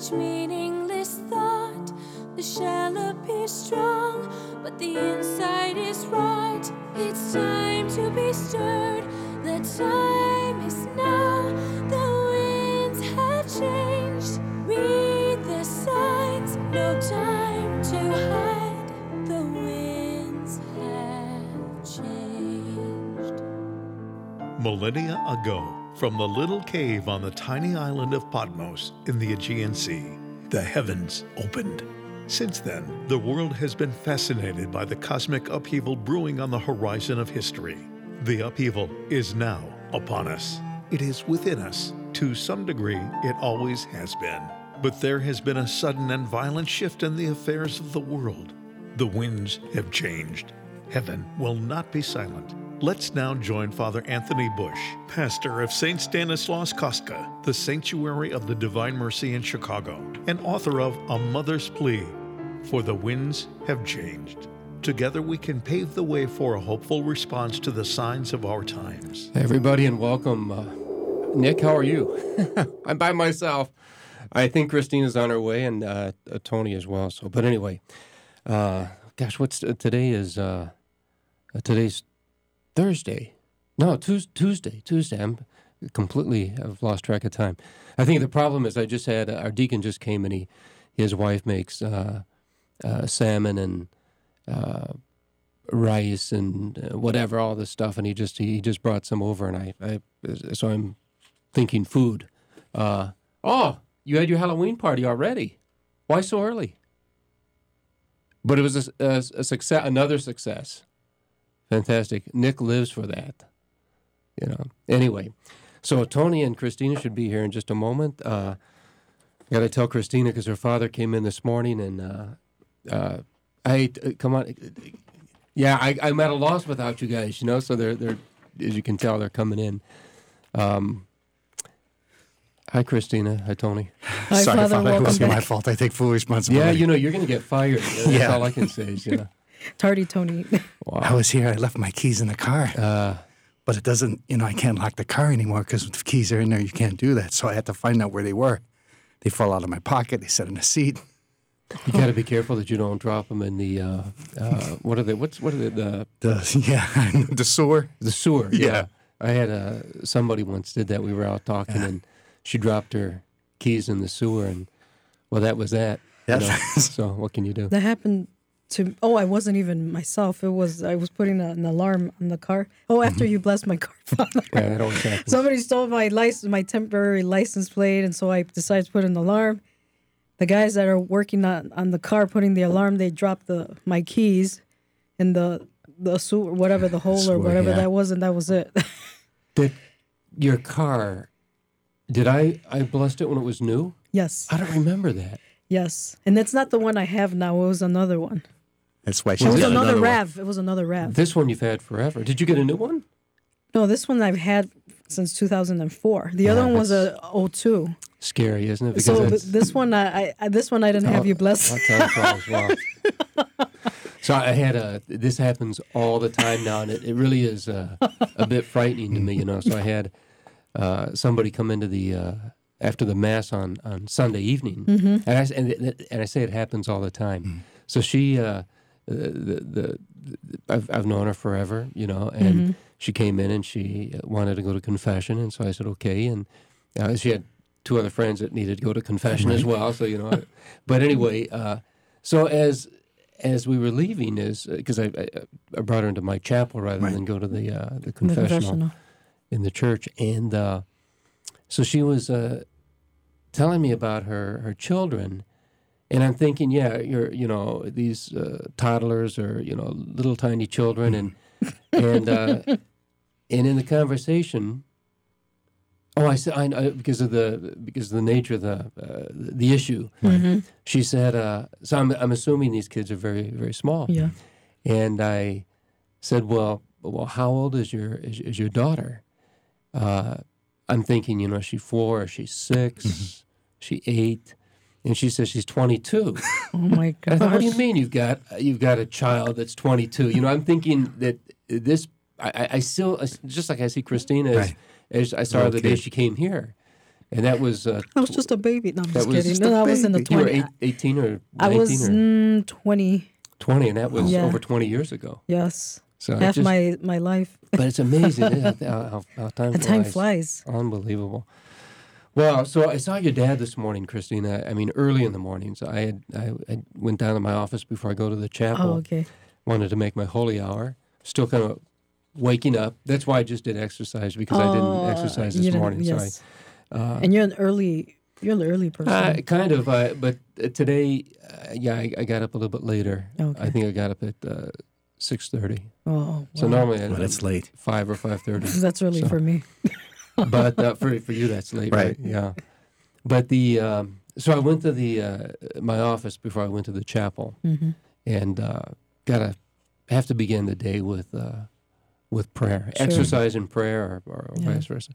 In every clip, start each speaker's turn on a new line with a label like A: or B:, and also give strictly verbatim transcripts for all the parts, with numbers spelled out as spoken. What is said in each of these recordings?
A: each meaningless thought. The shell appears strong, but the inside is rot. It's time to be stirred. The time is now. The winds have changed. Read the signs. No time to hide. The winds have changed.
B: Millennia ago, from the little cave on the tiny island of Patmos in the Aegean Sea, the heavens opened. Since then, the world has been fascinated by the cosmic upheaval brewing on the horizon of history. The upheaval is now upon us. It is within us. To some degree, it always has been. But there has been a sudden and violent shift in the affairs of the world. The winds have changed. Heaven will not be silent. Let's now join Father Anthony Bush, pastor of Saint Stanislaus Kostka, the Sanctuary of the Divine Mercy in Chicago, and author of A Mother's Plea, For the Winds Have Changed. Together we can pave the way for a hopeful response to the signs of our times.
C: Hey everybody, and welcome. Uh, Nick, how are you? I'm by myself. I think Christina's on her way, and uh, uh, Tony as well. So, but anyway, uh, gosh, what's uh, today is uh, uh, today's Thursday. No, Tues- Tuesday. Tuesday. I'm completely, I've lost track of time. I think the problem is I just had, uh, our deacon just came and he, his wife makes uh, uh, salmon and uh, rice and uh, whatever, all this stuff. And he just, he just brought some over and I, I so I'm thinking food. Uh, oh, you had your Halloween party already. Why so early? But it was a, a, a success, another success. Fantastic. Nick lives for that. You know. Anyway, so Tony and Christina should be here in just a moment. Uh, I got to tell Christina because her father came in this morning and uh, uh, I uh, come on. Yeah, I, I'm at a loss without you guys. You know, so they're they're as you can tell they're coming in. Um, hi, Christina. Hi, Tony.
D: Hi,
E: Sorry,
D: Father.
E: Father. It was
D: Welcome
E: my
D: back.
E: fault. I take full responsibility.
C: Yeah, you know you're going to get fired. That's
E: Yeah.
C: all I can say. Is, you know.
D: Tardy Tony.
C: Wow.
E: I was here. I left my keys in the car.
C: Uh,
E: But it doesn't, you know, I can't lock the car anymore because if the keys are in there, you can't do that. So I had to find out where they were. They fall out of my pocket. They sat in the seat.
C: You got to be careful that you don't drop them in the uh, uh, what are they? What's what are they? The
E: The yeah, the sewer.
C: the sewer. Yeah,
E: Yeah.
C: I had uh, somebody once did that. We were out talking,
E: Yeah.
C: and she dropped her keys in the sewer, and well, that was that. you
E: Yes.
C: know. So what can you do?
D: That happened to. Oh, I wasn't even myself. It was I was putting a, an alarm on the car. Oh, after you blessed my car, Father.
C: Yeah, that always happens.
D: Somebody stole my license, my temporary license plate, and so I decided to put an alarm. The guys that are working on, on the car putting the alarm, they dropped the my keys in the the sewer, whatever the hole or
E: Sewer,
D: whatever
E: yeah.
D: that was, and that was it.
C: Did your car? Did I? I blessed it when it was new.
D: Yes,
C: I don't remember that.
D: yes, and it's not the one I have now. It was another one.
E: That's why she
D: It was
E: got
D: another
E: one.
D: Rav. It was another Rav.
C: This one you've had forever. Did you get a new one?
D: No, this one I've had since two thousand four. The other one was a oh two.
C: Scary, isn't it? Because
D: So th-
C: that's,
D: this one, I, I this one I didn't have you blessed.
C: I'll tell you as well. So I had a. This happens all the time now, and it, it really is uh, a bit frightening to me, you know. So I had uh, somebody come into the uh, after the mass on, on Sunday evening, and I s- and, it- and I say it happens all the time. So she, uh, the, the, the I've I've known her forever, you know, and she came in and she wanted to go to confession, and so I said okay, and uh, she had two other friends that needed to go to confession as well. So you know, I- but anyway, uh, so as as we were leaving, is because I, I I brought her into my chapel rather
E: Right.
C: than go to the uh, the
D: The
C: confessional
D: confessional.
C: in the church, and uh, so she was uh, telling me about her her children, and I'm thinking, yeah, you're you know these uh, toddlers or you know little tiny children, and and uh, and in the conversation. Oh, I said I, I because of the because of the nature of the uh, the issue. She said, uh, "So I'm I'm assuming these kids are very very small."
D: Yeah.
C: And I said, "Well, well, how old is your is, is your daughter?" Uh, I'm thinking, you know, is she four? Is she six? Is she eight? And she says she's twenty-two.
D: Oh my
C: And I thought, what do you
D: gosh.
C: mean you've got you've got a child that's twenty-two? You know, I'm thinking that this. I, I I still I, just like I see Christina as,
E: Right.
C: as I saw her
E: Little
C: the day
E: kid.
C: she came here, And that was... Uh,
D: I was just a baby. No, I'm
C: That
D: just
C: was
D: kidding.
C: just
D: No,
E: a
D: I was in the
E: baby.
C: you were
D: twenty.
C: eight, eighteen or
D: I
C: nineteen
D: was
C: or
D: mm, twenty.
C: twenty, and that was
D: Yeah.
C: over twenty years ago.
D: Yes.
C: So it
D: Half
C: just,
D: my, my life.
C: But it's amazing isn't it, how, how, how time
D: The
C: flies.
D: time flies.
C: Unbelievable. Well, so I saw your dad this morning, Christina. I mean, early in the mornings. I had I, I went down to my office before I go to the chapel.
D: Oh, okay.
C: Wanted to make my holy hour. Still kind of waking up. That's why I just did exercise, because I
D: Oh,
C: didn't exercise
D: you
C: this
D: didn't-
C: morning.
D: Yes.
C: So I, uh,
D: And you're an early, you're an early person.
C: uh, kind of, uh, but uh, today, uh, yeah, I, I got up a little bit later.
D: Okay.
C: I think I got up at uh, six thirty.
D: oh,
C: So
D: wow.
C: normally I
E: But it's late.
C: five or five thirty.
D: That's early
C: So-
D: for me.
C: But uh, for for you, that's late, right?
E: Right.
C: Yeah. But the um, so I went to the uh, my office before I went to the chapel,
D: hmm
C: and uh, gotta have to begin the day with uh, with prayer,
D: Sure.
C: exercise and prayer, or, or
D: Yeah.
C: vice versa.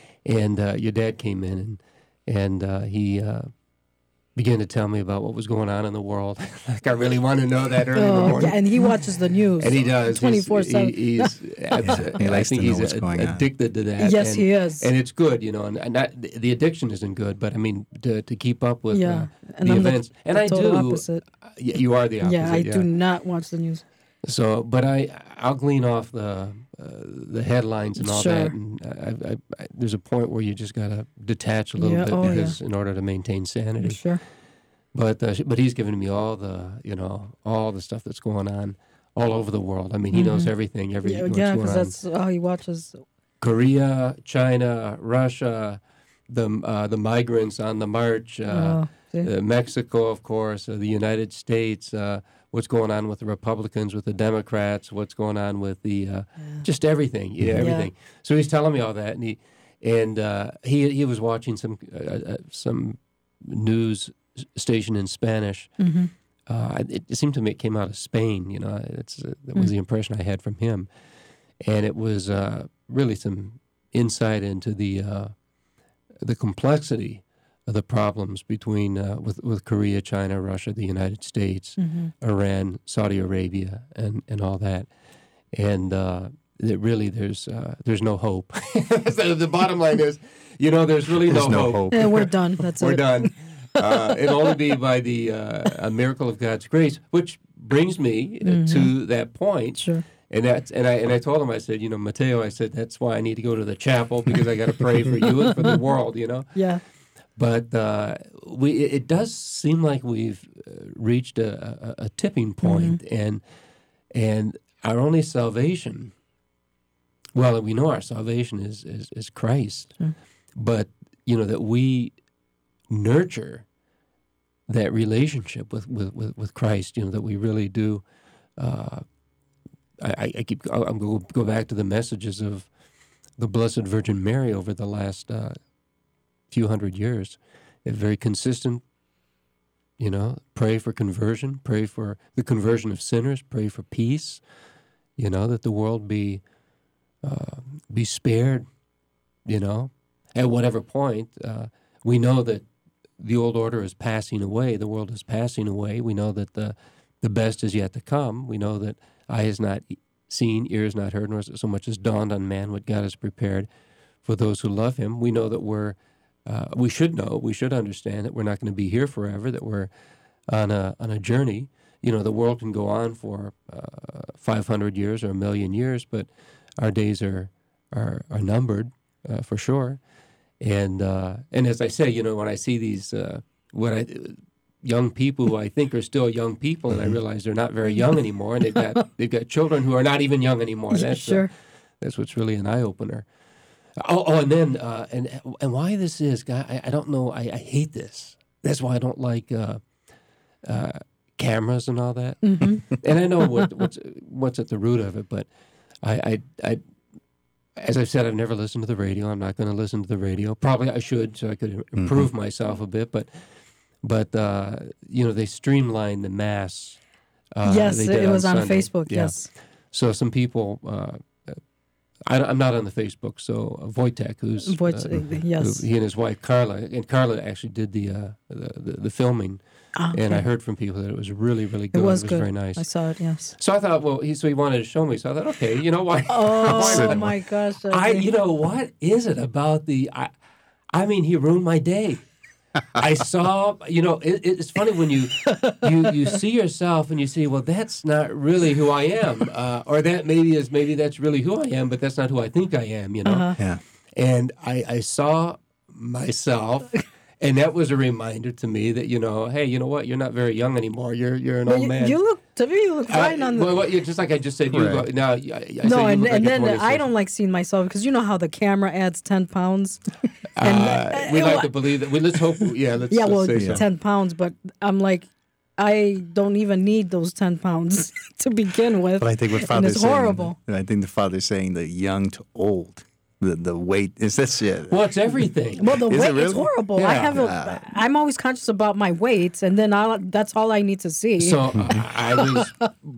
C: And uh, your dad came in, and and uh, he uh, began to tell me about what was going on in the world. Like I really want to know that early in the
D: Oh,
C: morning.
D: yeah, and he watches the news.
C: And he does. He's-
D: twenty-four seven.
C: He, he's abs-
E: He
C: I
E: likes
C: think
E: to know
C: he's
E: what's
C: a-
E: going on.
C: addicted to that.
D: Yes,
C: and,
D: he is.
C: and it's good, you know. And, and not, the, the addiction isn't good, but I mean to to keep up with
D: Yeah,
C: uh,
D: and
C: the
D: I'm the-
C: events. and
D: the
C: I
D: total
C: do.
D: opposite.
C: uh, y- You are the opposite.
D: Yeah, I do not watch the news.
C: So, but I I'll glean off the uh, the headlines and all
D: Sure.
C: that. And I, I, I, there's a point where you just gotta detach a little
D: Yeah,
C: bit
D: oh, yeah.
C: because in order to maintain sanity.
D: Sure.
C: But uh, but he's given me all the you know all the stuff that's going on all over the world. I mean, he knows everything. Every
D: Yeah,
C: what's
D: yeah,
C: going
D: because
C: on.
D: that's how he watches.
C: Korea, China, Russia, the uh, the migrants on the march, uh,
D: Oh, see?
C: uh, Mexico, of course, uh, the United States. Uh, what's going on with the Republicans, with the Democrats? What's going on with the uh, just everything? Yeah,
D: Yeah.
C: everything. So he's telling me all that, and he and uh, he he was watching some uh, uh, some news station in Spanish.
D: Mm-hmm.
C: Uh, it, it seemed to me it came out of Spain. You know, it's uh, that was
D: Mm.
C: the impression I had from him, and it was uh, really some insight into the uh, the complexity of the problems between uh, with with Korea, China, Russia, the United States,
D: Mm-hmm.
C: Iran, Saudi Arabia, and and all that, and uh, that really there's uh, there's no hope. So the bottom line is, you know, there's really
E: There's
C: no,
E: no
C: hope.
E: hope.
D: Yeah, we're done. That's
C: We're
D: it.
C: done. Uh, it'll only be by the uh, a miracle of God's grace, which brings me uh, to that point.
D: Sure.
C: And that's and I and I told him, I said, you know, Mateo, I said that's why I need to go to the chapel because I got to pray for you and for the world, you know.
D: Yeah.
C: But uh, we it, it does seem like we've uh, reached a, a, a tipping point, and and our only salvation. Well, we know our salvation is is, is Christ, but you know that we nurture that relationship with, with, with, with Christ, you know, that we really do. Uh, I, I keep, I'm going to go back to the messages of the Blessed Virgin Mary over the last uh, few hundred years. They're very consistent, you know, pray for conversion, pray for the conversion of sinners, pray for peace, you know, that the world be, uh, be spared, you know, at whatever point. Uh, we know that the old order is passing away. The world is passing away. We know that the the best is yet to come. We know that eye has not seen, ear has not heard, nor so much as dawned on man what God has prepared for those who love Him. We know that we're, uh, we should know, we should understand that we're not going to be here forever, that we're on a on a journey. You know, the world can go on for uh, five hundred years or a million years, but our days are are, are numbered uh, for sure. And uh, and as I say, you know, when I see these, uh, what I young people who I think are still young people, and I realize they're not very young anymore, and they've got they've got children who are not even young anymore.
D: Yeah,
C: That's
D: sure.
C: uh, that's what's really an eye opener. Oh, oh, and then uh, and and why this is, God, I, I don't know. I, I hate this. That's why I don't like uh, uh, cameras and all that.
D: Mm-hmm.
C: And I know what, what's what's at the root of it, but I I. I As I said, I've never listened to the radio. I'm not going to listen to the radio. Probably I should, so I could improve mm-hmm. myself a bit. But, but uh, you know, they streamlined the mass. Uh,
D: yes,
C: they did
D: it was on,
C: Sunday.
D: Facebook.
C: Yeah.
D: Yes.
C: So some people, uh, I, I'm not on the Facebook. So uh, Wojtek, who's
D: Wojt-
C: uh,
D: yes.
C: who, he and his wife Carla, and Carla actually did the uh, the, the, the filming.
D: Ah, okay.
C: And I heard from people that it was really, really good.
D: It was,
C: it was
D: good.
C: very nice.
D: I saw it. Yes.
C: So I thought, well, he so he wanted to show me. So I thought, okay, you know why?
D: Oh
C: why not?
D: my gosh!
C: I, you know, what is it about the? I, I mean, he ruined my day. I saw, you know, it, it's funny when you, you you see yourself and you say, well, that's not really who I am, uh, or that maybe is maybe that's really who I am, but that's not who I think I am, you know.
D: Uh-huh.
E: Yeah.
C: And I, I saw myself, and that was a reminder to me that, you know, hey, you know what? You're not very young anymore. You're you're an
D: But
C: old
D: you,
C: man.
D: you look to me. You look fine
C: Uh,
D: on the.
C: well, well, yeah, just like I just said, you
E: Right.
C: look, now, I, I said
D: no,
C: you
D: and,
C: look
D: and
C: like
D: then
C: you're
D: I
C: twenty-six.
D: don't like seeing myself because you know how the camera adds ten pounds. and
C: Uh, we
D: uh,
C: like to believe that. We let's hope. Yeah, let's.
D: yeah,
C: let's
D: well,
C: say so.
D: ten pounds, but I'm like, I don't even need those ten pounds to begin with.
E: But I think what
D: and
E: Father's
D: it's
E: saying,
D: horrible.
E: and I think the Father's saying the young to old, the the weight is this shit.
C: Well, it's everything.
D: Well, the
E: Is it
D: weight is
E: really?
D: horrible. I
C: Yeah.
D: have a, I'm always conscious about my weight, and then I that's all I need to see.
C: So uh, I was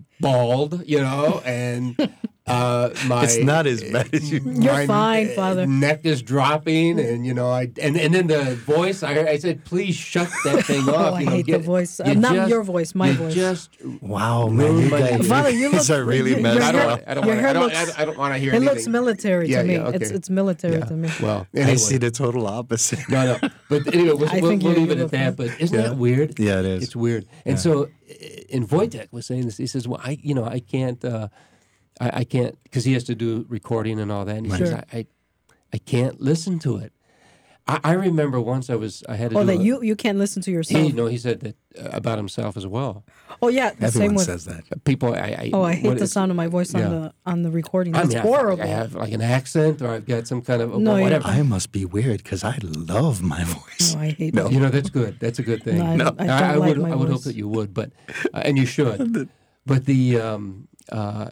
C: bald, you know, and uh, my
E: It's not as bad as you.
D: You're
C: my
D: fine,
C: uh,
D: Father.
C: neck is dropping, and you know, I and, and then the voice. I, I said, please shut that thing
D: Oh,
C: off.
D: I
C: you know,
D: hate the
C: get-
D: voice. Uh,
C: you
D: not
C: just-
D: your voice, my
C: you
D: voice.
C: Just
E: Wow, man, you
C: Ruined my
E: guys,
C: day.
D: Father, you
E: guys
D: look-
E: are really
D: your-
E: messed
D: your
C: I don't.
D: hair-
C: want- I don't
D: your
C: want.
D: hair
C: I don't.
D: looks-
C: I don't, I don't want to hear
D: It
C: anything.
D: looks military
C: Yeah,
D: to me.
C: yeah,
D: It's
C: okay.
D: it's military
C: Yeah.
D: to me.
C: Well,
E: I
C: anyway.
E: see the total opposite.
C: No, no. But anyway, we'll,
D: I
C: we'll,
D: think
C: we'll
D: you-
C: leave
D: you
C: it at
D: look
C: that.
D: fine.
C: But isn't
E: Yeah.
C: that weird?
E: Yeah, it is.
C: It's weird. And so, and Wojtek was saying this. He says, "Well, I, you know, I can't, uh, I, I can't, because he has to do recording and all that. And he says,
D: Sure.
C: I, I, I can't listen to it. I, I remember once I was, I had to
D: Oh,
C: do
D: that
C: a-
D: you you can't listen to yourself.
C: He, no, he said that uh, about himself as well.
D: Oh yeah, the same
E: Everyone
D: with.
E: says that.
C: People, I, I
D: Oh, I hate
C: what
D: the
C: is-
D: sound of my voice
C: yeah.
D: on the on the recording.
C: I
D: It's
C: mean, I-
D: horrible.
C: I, have like an accent, or I've got some kind of
D: No, you-
C: whatever.
E: I must be weird because I love my voice.
D: No, I hate
E: No.
D: that.
C: You know, that's good. That's a good thing.
D: No, I,
E: No.
D: I don't
C: I, I
D: like
C: would,
D: my
C: I would hope
D: voice.
C: that you would, but uh, and you should. But the, um, uh,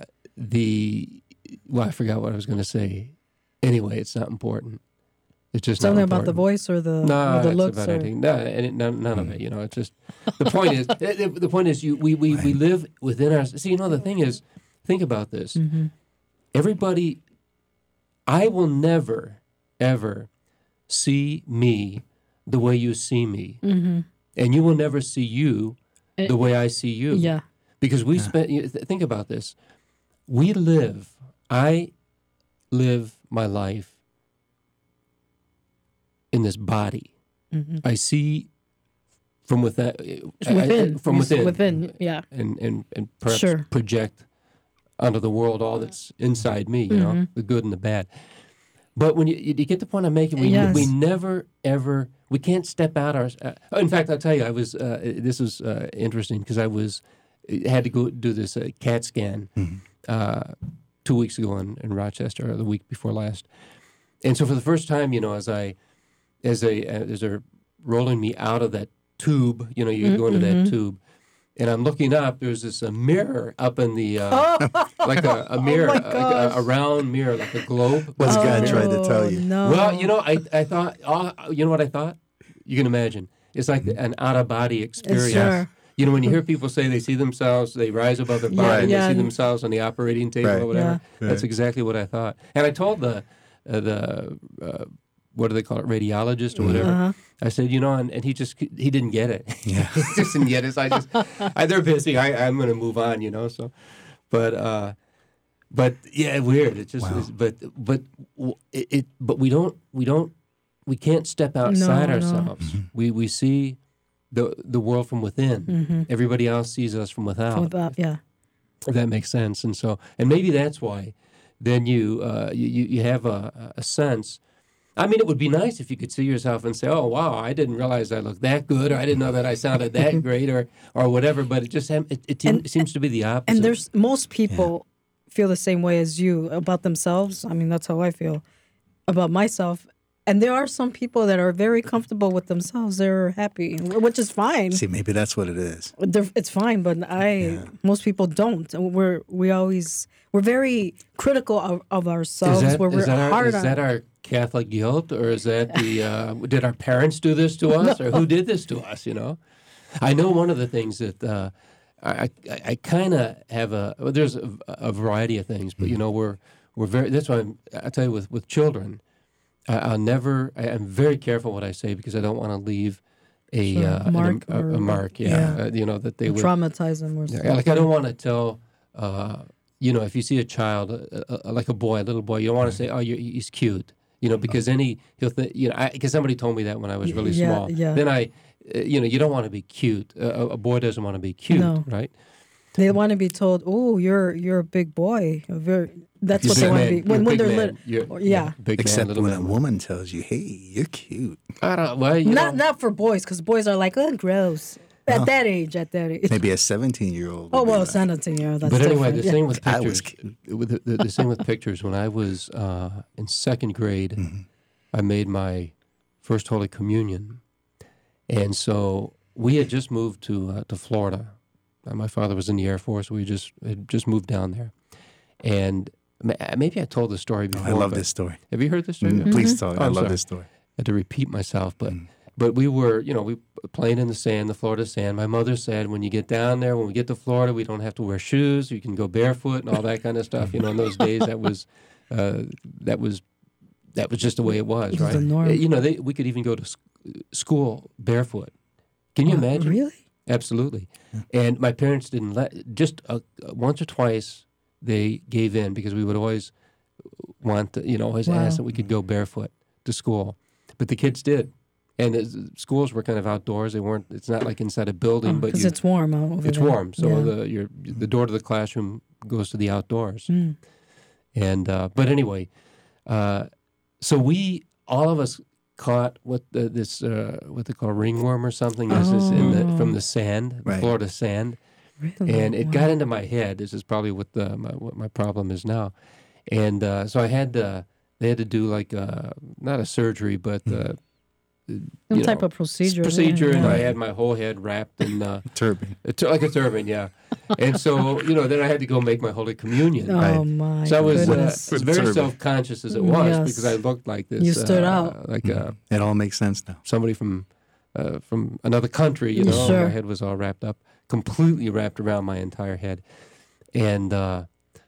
C: the, well, I forgot what I was going to say. Anyway, it's not important. It's just
D: Something
C: not
D: about the
C: important.
D: voice or the
C: No,
D: or the
C: it's
D: looks
C: about
D: or
C: anything. No, and it, none, none of it. You know, it's just the point is the, the point is you we, we, we live within our. See, you know, the thing is, think about this.
D: Mm-hmm.
C: Everybody, I will never ever see me the way you see me,
D: Mm-hmm.
C: and you will never see you
D: Eh,
C: the way I see you.
D: yeah.
C: Because we spent. You th- think about this. We live. I live my life in this body.
D: Mm-hmm.
C: I see from within.
D: It's within.
C: from
D: You see
C: within.
D: Within. Yeah.
C: And and and perhaps
D: Sure.
C: project onto the world all that's inside me. You know,
D: Mm-hmm.
C: the good and the bad. But when you you get the point I'm making, we
D: Yes.
C: we never ever we can't step out our. Uh, in fact, I'll tell you, I was. Uh, this was uh, interesting because I was had to go do this uh, CAT scan uh, two weeks ago in, in Rochester, or the week before last, and so for the first time, you know, as I as they uh, as they're rolling me out of that tube, you know, you go into that tube. And I'm looking up. There's this a mirror up in the uh, like a, a mirror,
D: my
C: like a,
D: gosh.
C: a round mirror, like a globe.
E: What's
C: Like a
E: God
C: mirror.
E: trying to tell you?
D: Oh, No.
C: Well, you know, I, I thought, oh, you know what I thought? You can imagine. It's like an out of body experience.
D: Sure.
C: You know, when you hear people say they see themselves, they rise above their
D: Yeah,
C: body, and
D: yeah.
C: they see themselves on the operating table
E: Right.
C: or whatever.
E: Yeah.
C: That's
E: Right.
C: exactly what I thought. And I told the uh, the uh, what do they call it, radiologist or whatever.
D: Uh-huh.
C: I said, you know, and, and he just he didn't get it.
E: Yeah.
C: he just didn't get it. So I just I, they're busy. I, I'm going to move on, you know. So, but uh, but yeah, weird. It just
E: Wow.
C: is, but but w- it, it but we don't we don't we can't step outside
D: No, no.
C: ourselves. We we see the the world from within.
D: Mm-hmm.
C: Everybody else sees us from without.
D: Without, yeah.
C: If that makes sense. And so, and maybe that's why then you uh, you, you you have a, a sense. I mean, it would be nice if you could see yourself and say, "Oh, wow, I didn't realize I looked that good, or I didn't know that I sounded that great, or or whatever." But it just ham- it, it,
D: And-
C: it seems to be the opposite.
D: And there's most people feel the same way as you about themselves. I mean, that's how I feel about myself. And there are some people that are very comfortable with themselves. They're happy, which is fine.
E: See, maybe that's what it is.
D: They're, it's fine, but I most people don't. And We're we always we're very critical of, of ourselves.
C: is that,
D: where
C: is
D: we're
C: that our
D: hard
C: is
D: on.
C: that our Catholic guilt, or is that the uh, did our parents do this to us, or who did this to us? You know, I know one of the things that uh, I I, I kind of have a well, there's a, a variety of things, but you know we're we're very that's why I'm, I tell you with with children. I, I'll never. I, I'm very careful what I say because I don't want to leave a
D: Sure,
C: uh, an-
D: mark
C: a, a
D: or-
C: mark. Yeah,
D: yeah.
C: Uh, you know that they would.
D: traumatize them or
C: Yeah,
D: something.
C: like I don't want to tell. Uh, you know, if you see a child, uh, uh, like a boy, a little boy, you don't want to say, "Oh, you're, he's cute." You know, because then he, he'll think, you know, because somebody told me that when I was really
D: Yeah,
C: small.
D: yeah.
C: Then I, uh, you know, you don't want to be cute. Uh, a a boy doesn't want to be cute,
D: No.
C: right?
D: They want to be told, "Oh, you're you're a big boy." A very, that's
C: You're
D: what
C: a
D: they
C: big
D: want
C: man.
D: to be
C: You're
D: when
C: a
D: when
C: big
D: they're
C: man.
D: little.
C: You're-
D: Or-
C: yeah,
D: yeah.
C: big man,
E: Except
C: little
E: when
C: man.
E: a woman tells you, "Hey, you're cute."
C: I don't, well, you
D: Not
C: know,
D: not for boys, because boys are like, "Oh, gross." At that age, at that age.
E: Maybe a seventeen-year-old.
D: Oh well, seventeen year old. That's
C: but anyway,
D: different.
C: the
D: yeah.
C: thing with
E: I was
C: pictures, with the, the, the thing with pictures. When I was uh, in second grade,
E: Mm-hmm.
C: I made my first Holy Communion, and so we had just moved to uh, to Florida. Uh, my father was in the Air Force. We just had just moved down there, and ma- maybe I told this story
E: Oh,
C: before.
E: I love
C: but-
E: this story.
C: Have you heard this story?
E: Mm, Please tell me.
C: Oh,
E: I
C: I'm
E: love
C: sorry.
E: this story.
C: Had to repeat myself, but but we were, you know, we playing in the sand, the Florida sand. My mother said, when you get down there, when we get to Florida, we don't have to wear shoes. You can go barefoot and all that kind of stuff. You know, in those days, that was uh, that was that was just the way it was,
D: It was
C: right?
D: the norm.
C: You know, they, we could even go to sc- school barefoot. Can you imagine?
D: Really?
C: Absolutely. And my parents didn't let, just uh, once or twice they gave in because we would always want, to, you know, always
D: Wow.
C: ask that we could go barefoot to school. But the kids did. And the schools were kind of outdoors. They weren't, it's not like inside a building, but
D: Because
C: you,
D: it's warm out over
C: it's
D: there.
C: warm. So
D: Yeah.
C: the your the door to the classroom goes to the outdoors.
D: Mm.
C: And, uh, but anyway, uh, so we, all of us caught what the, this, uh, what they call ringworm or something. This is in the, from the sand, the
E: Right.
C: Florida sand.
D: Really?
C: And it
D: Wow.
C: got into my head. This is probably what the my, what my problem is now. And uh, so I had to, they had to do like uh not a surgery, but uh,
D: Some
C: you
D: type
C: know,
D: of procedure.
C: procedure, and
D: yeah.
C: I had my whole head wrapped in uh,
E: Turban.
C: a tur- like a turban, yeah. And so you know, then I had to go make my Holy Communion.
D: Oh
E: Right.
D: my
C: So I was, uh,
D: goodness.
C: I was very
E: Turban.
C: self-conscious as it was
D: Yes.
C: because I looked like this.
D: You stood
C: uh,
D: out.
C: like uh,
E: It all makes sense now.
C: somebody from uh, from another country. You know,
D: Sure.
C: my head was all wrapped up, completely wrapped around my entire head, and uh,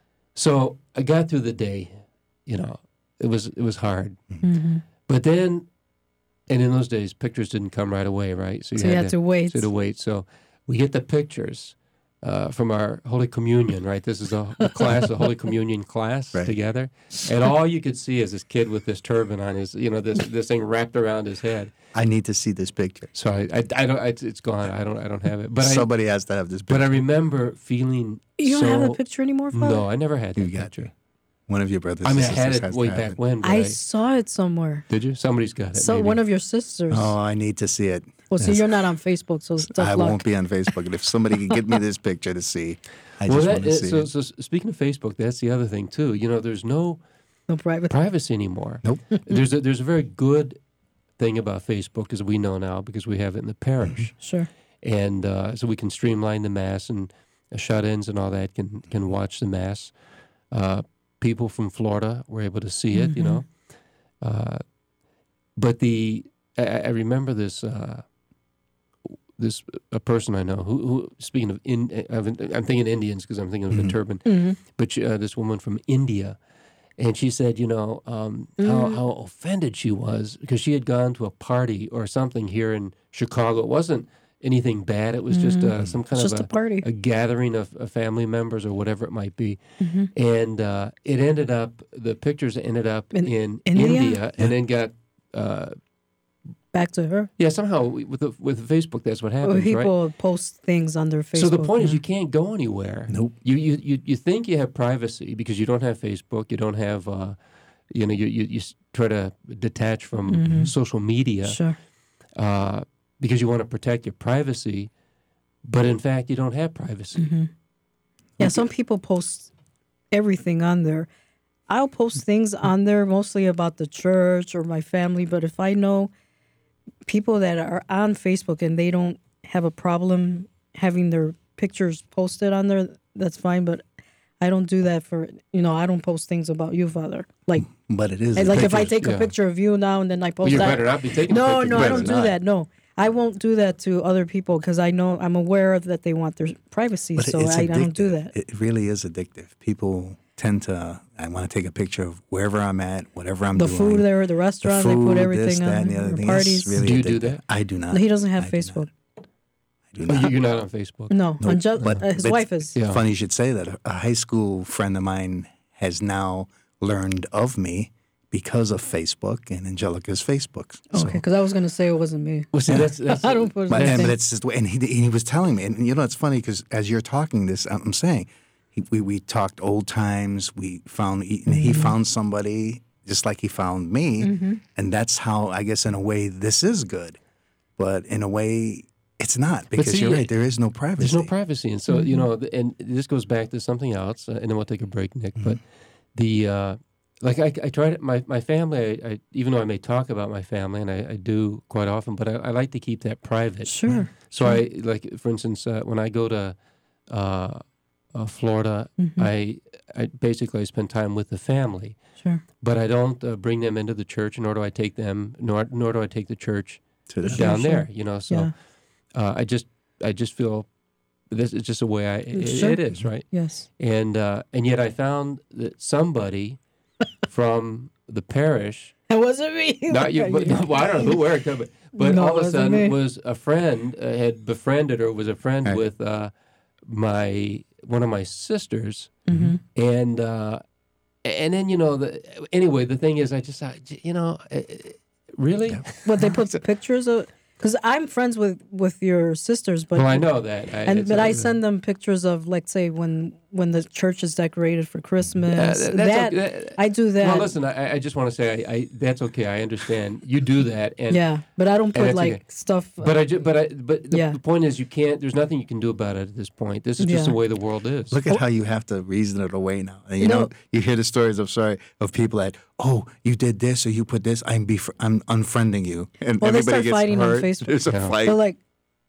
C: so I got through the day. You know, it was it was hard,
D: hmm
C: but then, and in those days, pictures didn't come right away, right?
D: So you had to wait.
C: so you had to wait. So we get the pictures uh, from our Holy Communion, right? This is a, a class, a Holy Communion class
E: Right.
C: together, and all you could see is this kid with this turban on his, you know, this this thing wrapped around his head.
E: I need to see this picture.
C: So I, I, I don't, I, it's gone. I don't, I don't have it. But I,
E: Somebody has to have this picture.
C: but I remember feeling
D: You don't
C: so.
D: have a picture anymore, Father?
C: No, I never had
E: You
C: that
E: got
C: picture.
E: One of your brothers.
C: I mean, I
E: and
C: had
E: sisters
C: it
E: has
C: way
E: to have
C: back
E: it.
C: when. But
D: I
C: I,
D: saw it somewhere.
C: did you? Somebody's got it.
D: So
C: maybe.
D: one of your sisters.
E: Oh, I need to see it.
D: well, see,
E: Yes.
D: you're not on Facebook, so tough
E: I
D: luck.
E: won't be on Facebook. And if somebody can get me this picture to see, I
C: well,
E: just
C: that,
E: want to
C: uh,
E: see
C: so,
E: it.
C: so speaking of Facebook, that's the other thing too. You know, there's no
D: No private.
C: privacy anymore.
E: Nope.
C: there's a, there's a very good thing about Facebook, as we know now, because we have it in the parish,
D: Sure.
C: and uh, so we can streamline the mass, and uh, shut-ins and all that can can watch the mass. Uh, people from Florida were able to see it, you know. Uh, but the I, I remember this uh, this a person I know who, who speaking of in I'm thinking Indians because I'm thinking of the turban,
D: Mm-hmm.
C: but she, uh, this woman from India. And she said, you know, um, how, how offended she was because she had gone to a party or something here in Chicago. It wasn't anything bad. It was just uh, some kind
D: Just
C: of
D: a party.
C: a gathering of, of family members or whatever it might be. And uh, it ended up, the pictures ended up in,
D: In
C: India,
D: India?
C: and then got, uh,
D: Back to her.
C: yeah, somehow with the, with Facebook, that's what
D: Or
C: happens, right?
D: people post things on their Facebook.
C: So the point is,
D: yeah.
C: you can't go anywhere.
E: Nope.
C: You you you you think you have privacy because you don't have Facebook. You don't have, uh, you know, you you, you s- try to detach from social media
D: Sure.
C: uh, because you want to protect your privacy, but in fact, you don't have privacy.
D: Yeah, some people post everything on there. I'll post things on there mostly about the church or my family, but if I know people that are on Facebook and they don't have a problem having their pictures posted on there, that's fine, but I don't do that for, you know, I don't post things about you, Father. Like,
E: But it is.
D: and
E: the
D: like if I
E: pictures.
D: take a
C: yeah.
D: picture of you now and then I
C: Well,
D: post
C: you
D: that.
C: better not be taking.
D: No,
C: pictures.
D: no,
C: You
D: I
C: better
D: don't do
C: not.
D: that. No, I won't do that to other people because I know I'm aware of that they want their privacy,
E: But
D: so
E: it's
D: I, I don't do
E: addictive.
D: that.
E: It really is addictive. People tend to, I want to take a picture of wherever I'm at, whatever I'm
D: The
E: doing.
D: food there, the
E: The
D: restaurant,
E: food,
D: they put
E: this,
D: everything
E: that,
D: on
E: and the other
D: their
E: thing.
D: parties.
E: It's really
C: Do you do
E: addictive.
C: that?
E: I do not.
D: No, he doesn't have
E: I do
D: Facebook.
E: not. I do
C: Oh,
E: not.
C: you- You're not on Facebook.
D: No,
E: Nope.
D: Ange-
E: But
D: uh, his
E: it's
D: wife is.
C: Yeah.
E: Funny you should say that. A high school friend of mine has now learned of me because of Facebook and Angelica's Facebook. So,
D: Okay, because I was gonna say it wasn't me.
C: Well, see, that's, that's
D: I don't put
E: but, and,
D: anything.
E: but it's just, and he, he was telling me, and you know, it's funny because as you're talking this, I'm saying, he, we we talked old times. We found he,
D: Mm-hmm.
E: he found somebody just like he found me, mm-hmm. and that's how I guess in a way this is good, but in a way it's not because
C: see,
E: you're right. There is no privacy.
C: There's no privacy, and so you know, and this goes back to something else, uh, and then we'll take a break, Nick.
E: Mm-hmm.
C: But the uh, like I, I try to my my family. I, I even though I may talk about my family, and I, I do quite often, but I, I like to keep that private.
D: Sure.
C: So I like, for instance, uh, when I go to uh, uh, Florida,
D: Mm-hmm.
C: I I basically I spend time with the family,
D: Sure.
C: but I don't uh, bring them into the church, nor do I take them, nor nor do I take the church
E: To the-
C: down
D: Sure,
C: there.
D: sure.
C: You know, so.
D: Yeah.
C: Uh, I just, I just feel this is just the way I it,
D: Sure.
C: it is, right?
D: Yes.
C: And uh, and yet I found that somebody from the parish,
D: It wasn't me.
C: not you, but well, I don't know who where it came, but, but
D: No,
C: all
D: it
C: of a
D: wasn't me.
C: sudden was a friend uh, had befriended or was a friend
E: Right.
C: with uh, my one of my sisters,
D: Mm-hmm.
C: and uh, and then you know the anyway the thing is I just I, you know uh, really.
D: But they put pictures of, because I'm friends with with your sisters, but
C: Well, I know that. I,
D: and
C: it's
D: but
C: a-
D: I send them pictures of, like, say when when the church is decorated for Christmas.
C: Yeah,
D: that
C: that's okay. That-
D: I do that.
C: Well, listen, I, I just want to say, I, I that's okay. I understand you do that, and
D: yeah, but I don't
C: and
D: put
C: that's
D: like
C: okay.
D: stuff.
C: but I, ju- but I, but the,
D: Yeah.
C: the point is, you can't. There's nothing you can do about it at this point. This is just
D: Yeah.
C: the way the world is.
E: Look at how you have to reason it away now. And you
D: You
E: know,
D: know-
E: you hear the stories of sorry of people that, oh, you did this or you put this, I'm bef- I'm unfriending you, and
D: Well, they
E: everybody
D: start
E: gets
D: fighting on
E: hurt.
D: Facebook.
E: There's a
C: Yeah.
E: fight.
D: They're like,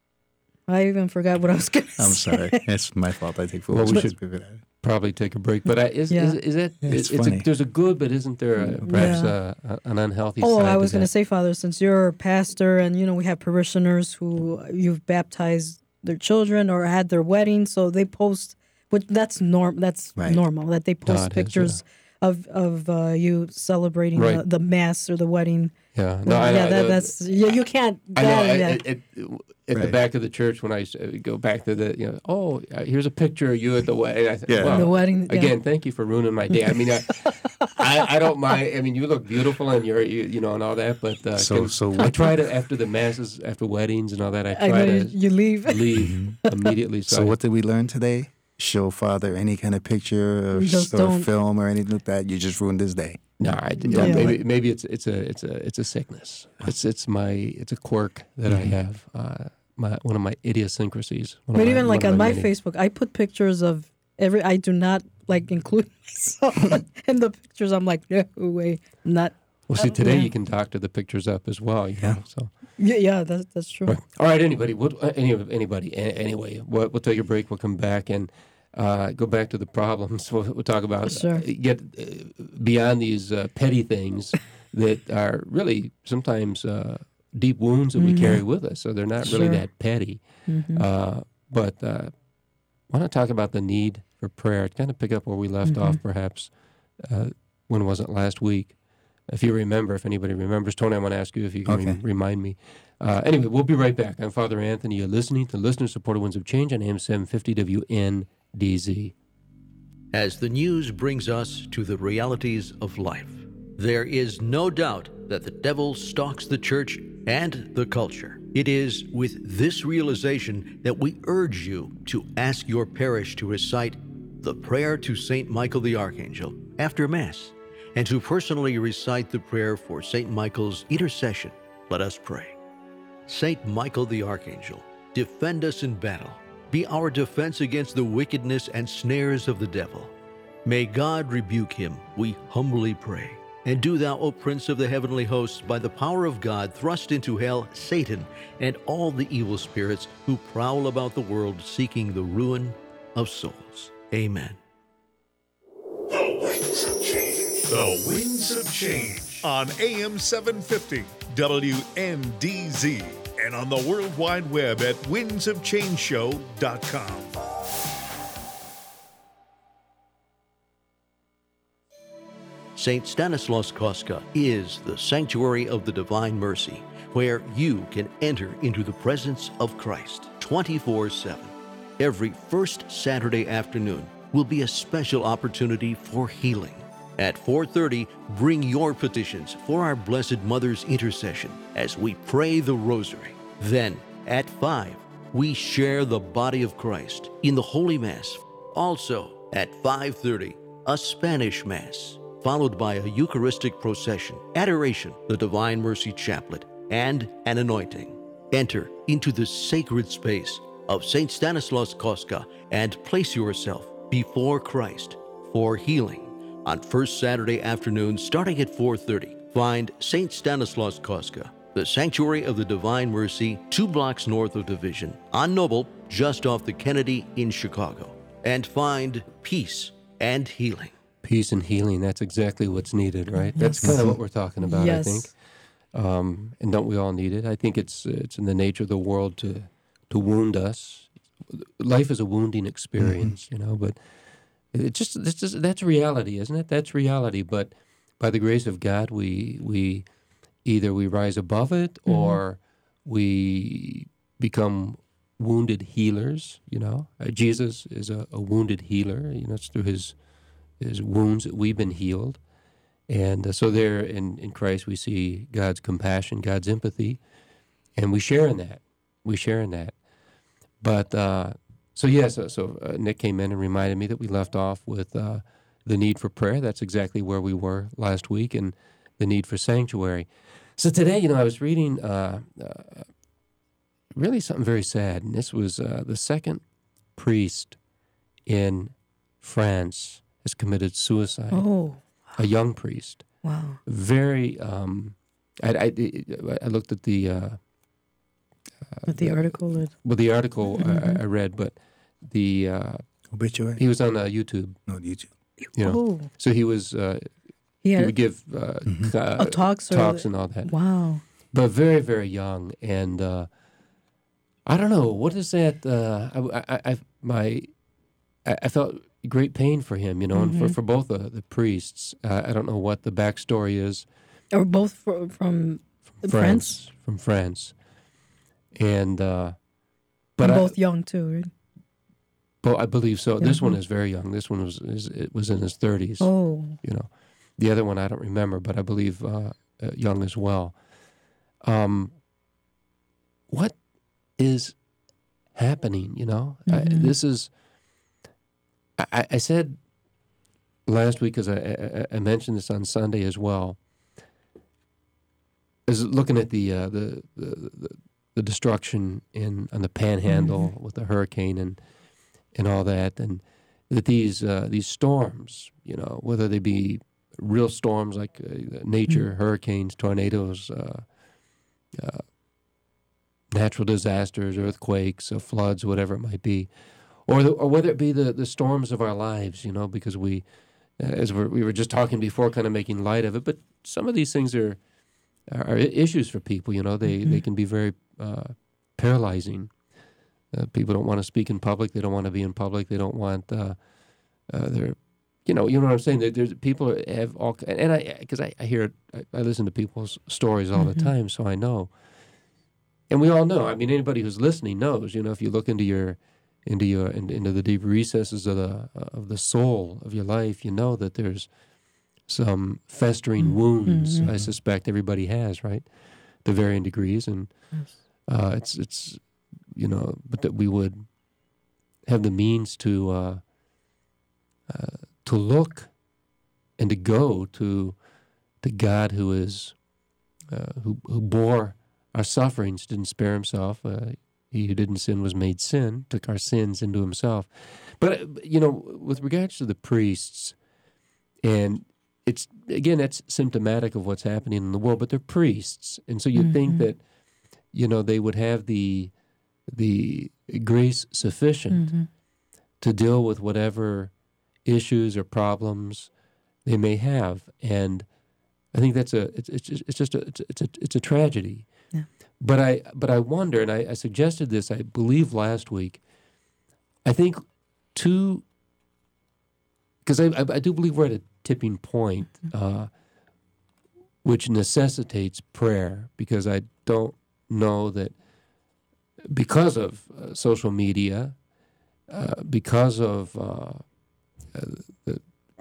D: I even forgot what I was gonna
E: I'm
D: say.
E: sorry, it's my fault. I take full
C: Well, we
E: responsibility for that.
C: Probably take a break. But I, is,
D: Yeah.
C: is is that
E: Yeah, it's
C: it's
E: funny.
C: a, there's a good, but isn't there a, perhaps
D: Yeah.
C: a, a, an unhealthy
D: Oh,
C: side
D: I was
C: to
D: going to
C: that?
D: say, Father, since you're a pastor and, you know, we have parishioners who you've baptized their children or had their wedding, so they post, which that's norm, that's
E: Right.
D: normal, that they post
C: it is,
D: pictures of of uh, you celebrating
C: Right.
D: the, the mass or the wedding.
C: Yeah, no, I,
D: yeah,
C: I,
D: that,
C: uh,
D: that's you, you can't.
C: I know.
D: that-
C: I,
D: yeah.
C: it, it, at the
E: Right.
C: back of the church, when I used to go back to the, you know, oh, uh, here's a picture of you at the wedding. I said,
E: Yeah.
C: well,
D: The wedding, yeah.
C: Again, thank you for ruining my day. I mean, I, I, I don't mind. I mean, you look beautiful and you're, you, you know, and all that. But uh,
E: So-
C: can-
E: so
C: I
E: what-
C: try to after the masses, after weddings and all that. I
D: I
C: try
D: know
C: to
D: you, you leave.
C: leave immediately. So,
E: So
C: I-
E: what did we learn today? Show Father any kind of picture or,
D: Just
E: or
D: don't.
E: film or anything like that. You just ruined his day.
C: No, I,
E: Yeah.
C: maybe maybe it's it's a it's a it's a sickness. It's it's my it's a quirk that I have. Uh, my one of my idiosyncrasies. One of
D: But
C: my-
D: even like
C: one of
D: on my
C: many.
D: Facebook, I put pictures of every. I do not like include myself in the pictures. I'm like, no way, I'm not.
C: Well, see, today
D: yeah.
C: you can doctor the pictures up as well. You
E: Yeah.
C: know, so.
D: Yeah, yeah, that's that's true.
C: Right. All right, anybody, what, uh, any, anybody, a- anyway, we'll, we'll take a break. We'll come back and uh, go back to the problems. We'll, we'll talk about
D: Sure.
C: uh, get uh, beyond these uh, petty things that are really sometimes uh, deep wounds that we carry with us. So they're not really
D: Sure.
C: that petty.
D: Mm-hmm.
C: Uh, but uh, I want to talk about the need for prayer. Kind of pick up where we left
D: Mm-hmm.
C: off, perhaps. Uh, when was it last week? If you remember, if anybody remembers, Tony, I want to ask you if you can
E: Okay.
C: re- remind me. Uh, anyway, we'll be right back. I'm Father Anthony. You're listening to Listener-Supported Winds of Change on A M seven fifty W N D Z.
F: As the news brings us to the realities of life, there is no doubt that the devil stalks the church and the culture. It is with this realization that we urge you to ask your parish to recite the prayer to Saint Michael the Archangel after Mass, and to personally recite the prayer for Saint Michael's intercession. Let us pray. Saint Michael the Archangel, defend us in battle. Be our defense against the wickedness and snares of the devil. May God rebuke him, we humbly pray. And do thou, O Prince of the heavenly hosts, by the power of God, thrust into hell Satan and all the evil spirits who prowl about the world seeking the ruin of souls. Amen.
B: The Winds of Change on A M seven fifty W N D Z and on the World Wide Web at winds of change show dot com.
F: Saint Stanislaus Kostka is the sanctuary of the Divine Mercy, where you can enter into the presence of Christ twenty-four seven. Every first Saturday afternoon will be a special opportunity for healing. At four thirty, bring your petitions for our Blessed Mother's intercession as we pray the Rosary. Then, at five, we share the body of Christ in the Holy Mass. Also, at five thirty, a Spanish Mass, followed by a Eucharistic procession, adoration, the Divine Mercy Chaplet, and an anointing. Enter into the sacred space of Saint Stanislaus Kostka and place yourself before Christ for healing. On first Saturday afternoon, starting at four thirty, find Saint Stanislaus Kostka, the Sanctuary of the Divine Mercy, two blocks north of Division, on Noble, just off the Kennedy in Chicago, and find peace and healing.
C: Peace and healing, that's exactly what's needed, right? That's kind of what we're talking about,
D: Yes.
C: I think. Um, and don't we all need it? I think it's it's in the nature of the world to to wound us. Life is a wounding experience, you know, but it just, it's just that's reality, isn't it? That's reality. But by the grace of God, we we either we rise above it or we become wounded healers, you know. Uh, Jesus is a, a wounded healer, you know, it's through his his wounds that we've been healed. And uh, so there in, in Christ we see God's compassion, God's empathy, and we share in that. We share in that. But, uh, so yes, yeah, so, so uh, Nick came in and reminded me that we left off with uh, the need for prayer. That's exactly where we were last week, and the need for sanctuary. So today, you know, I was reading uh, uh, really something very sad, and this was uh, the second priest in France has committed suicide.
D: Oh,
C: A young priest.
D: wow.
C: Very, um, I, I, I looked at the, uh,
D: With the article that
C: well, the article I, I read, but the, uh,
E: Obituary?
C: he was on uh, YouTube,
E: No, YouTube.
C: you know.
D: oh,
C: So he was, uh,
D: he
C: he
D: had
C: would give uh, uh,
D: oh, talks or
C: talks and all that.
D: wow.
C: But very, very young. And uh, I don't know, what is that? Uh, I, I, I, my, I, I felt great pain for him, you know, and for, for both the, the priests. Uh, I don't know what the backstory is.
D: Or both fro- from
C: From
D: France?
C: From France. And, uh, but
D: And
C: I,
D: both young too, right?
C: but I believe so. This one
D: Mhm.
C: is very young. This one was is, it was in his thirties.
D: Oh,
C: You know, the other one I don't remember, but I believe uh, uh, young as well. Um, what is happening? You know, I,
D: Mhm.
C: this is. I, I said last week, because I, I, I mentioned this on Sunday as well. Is looking at the uh, the, the the the destruction in on the Panhandle
D: Mm-hmm.
C: with the hurricane and and all that, and that these uh, these storms, you know, whether they be real storms like uh, nature,
D: Mm-hmm.
C: hurricanes, tornadoes, uh, uh, natural disasters, earthquakes, uh, floods, whatever it might be, or the, or whether it be the, the storms of our lives, you know, because we, uh, as we're, we were just talking before, kind of making light of it, but some of these things are are issues for people, you know. They
D: Mm-hmm.
C: they can be very uh, paralyzing. Uh, people don't want to speak in public. They don't want to be in public. They don't want uh, uh, their, you know, you know what I'm saying. There, there's people have all, and I because I, I hear, I, I listen to people's stories all the time, so I know. And we all know. I mean, anybody who's listening knows. You know, if you look into your, into your, in, into the deep recesses of the of the soul of your life, you know that there's some festering wounds. I suspect everybody has, right, to varying degrees, and uh, it's it's. You know, but that we would have the means to uh, uh, to look and to go to the God who is uh, who who bore our sufferings, didn't spare himself. Uh, he who didn't sin was made sin, took our sins into himself. But uh, you know, with regards to the priests, and it's again that's symptomatic of what's happening in the world. But they're priests, and so you'd think that you know they would have the the grace sufficient
D: Mm-hmm.
C: to deal with whatever issues or problems they may have, and I think that's a it's it's just, it's just a it's a, it's a it's a tragedy.
D: Yeah.
C: But I but I wonder, and I, I suggested this, I believe last week. I think two, because I, I I do believe we're at a tipping point, uh, which necessitates prayer, because I don't know that. Because of uh, social media, uh, because of uh, uh, the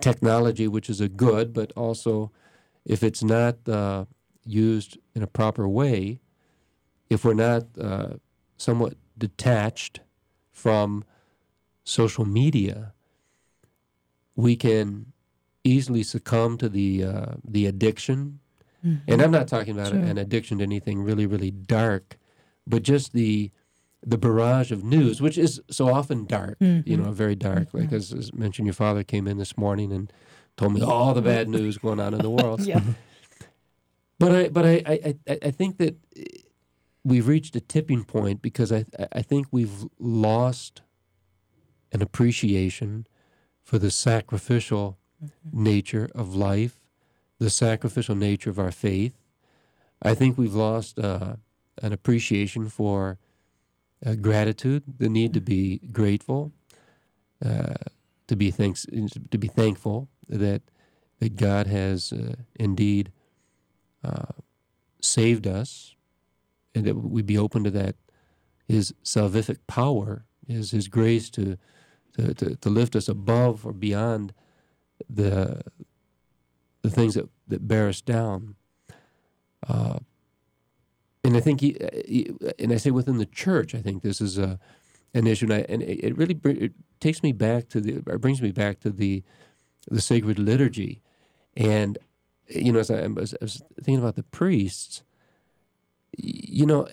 C: technology, which is a good, but also if it's not uh, used in a proper way, if we're not uh, somewhat detached from social media, we can easily succumb to the uh, the addiction. Mm-hmm. And I'm not talking about sure. an addiction to anything really, really dark, but just the the barrage of news, which is so often dark, mm-hmm. you know, very dark. Mm-hmm. Like as, as mentioned, your father came in this morning and told me all the bad news going on in the world.
D: yeah.
C: But I but I, I, I, I think that we've reached a tipping point because I I think we've lost an appreciation for the sacrificial mm-hmm. nature of life, the sacrificial nature of our faith. I think we've lost uh, an appreciation for uh, gratitude, the need to be grateful, uh, to be thanks, to be thankful that that God has uh, indeed uh, saved us, and that we be open to that His salvific power, His His grace to to to, to lift us above or beyond the the things that, that bear us down. Uh, and I think, he, he, and I say within the church, I think this is a an issue, and, I, and it, it really br- it takes me back to the, or brings me back to the the sacred liturgy, and you know, as I, as I was thinking about the priests, you know,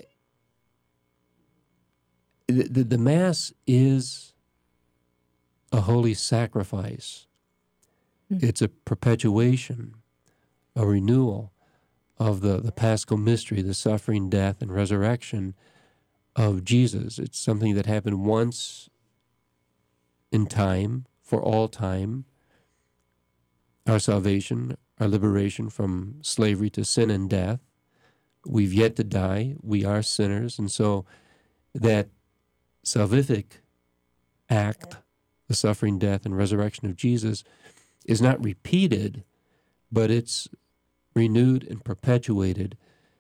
C: the the, the Mass is a holy sacrifice. It's a perpetuation, a renewal of the, the Paschal mystery, the suffering, death, and resurrection of Jesus. It's something that happened once in time, for all time. Our salvation, our liberation from slavery to sin and death. We've yet to die. We are sinners. And so that salvific act, the suffering, death, and resurrection of Jesus, is not repeated, but it's renewed and perpetuated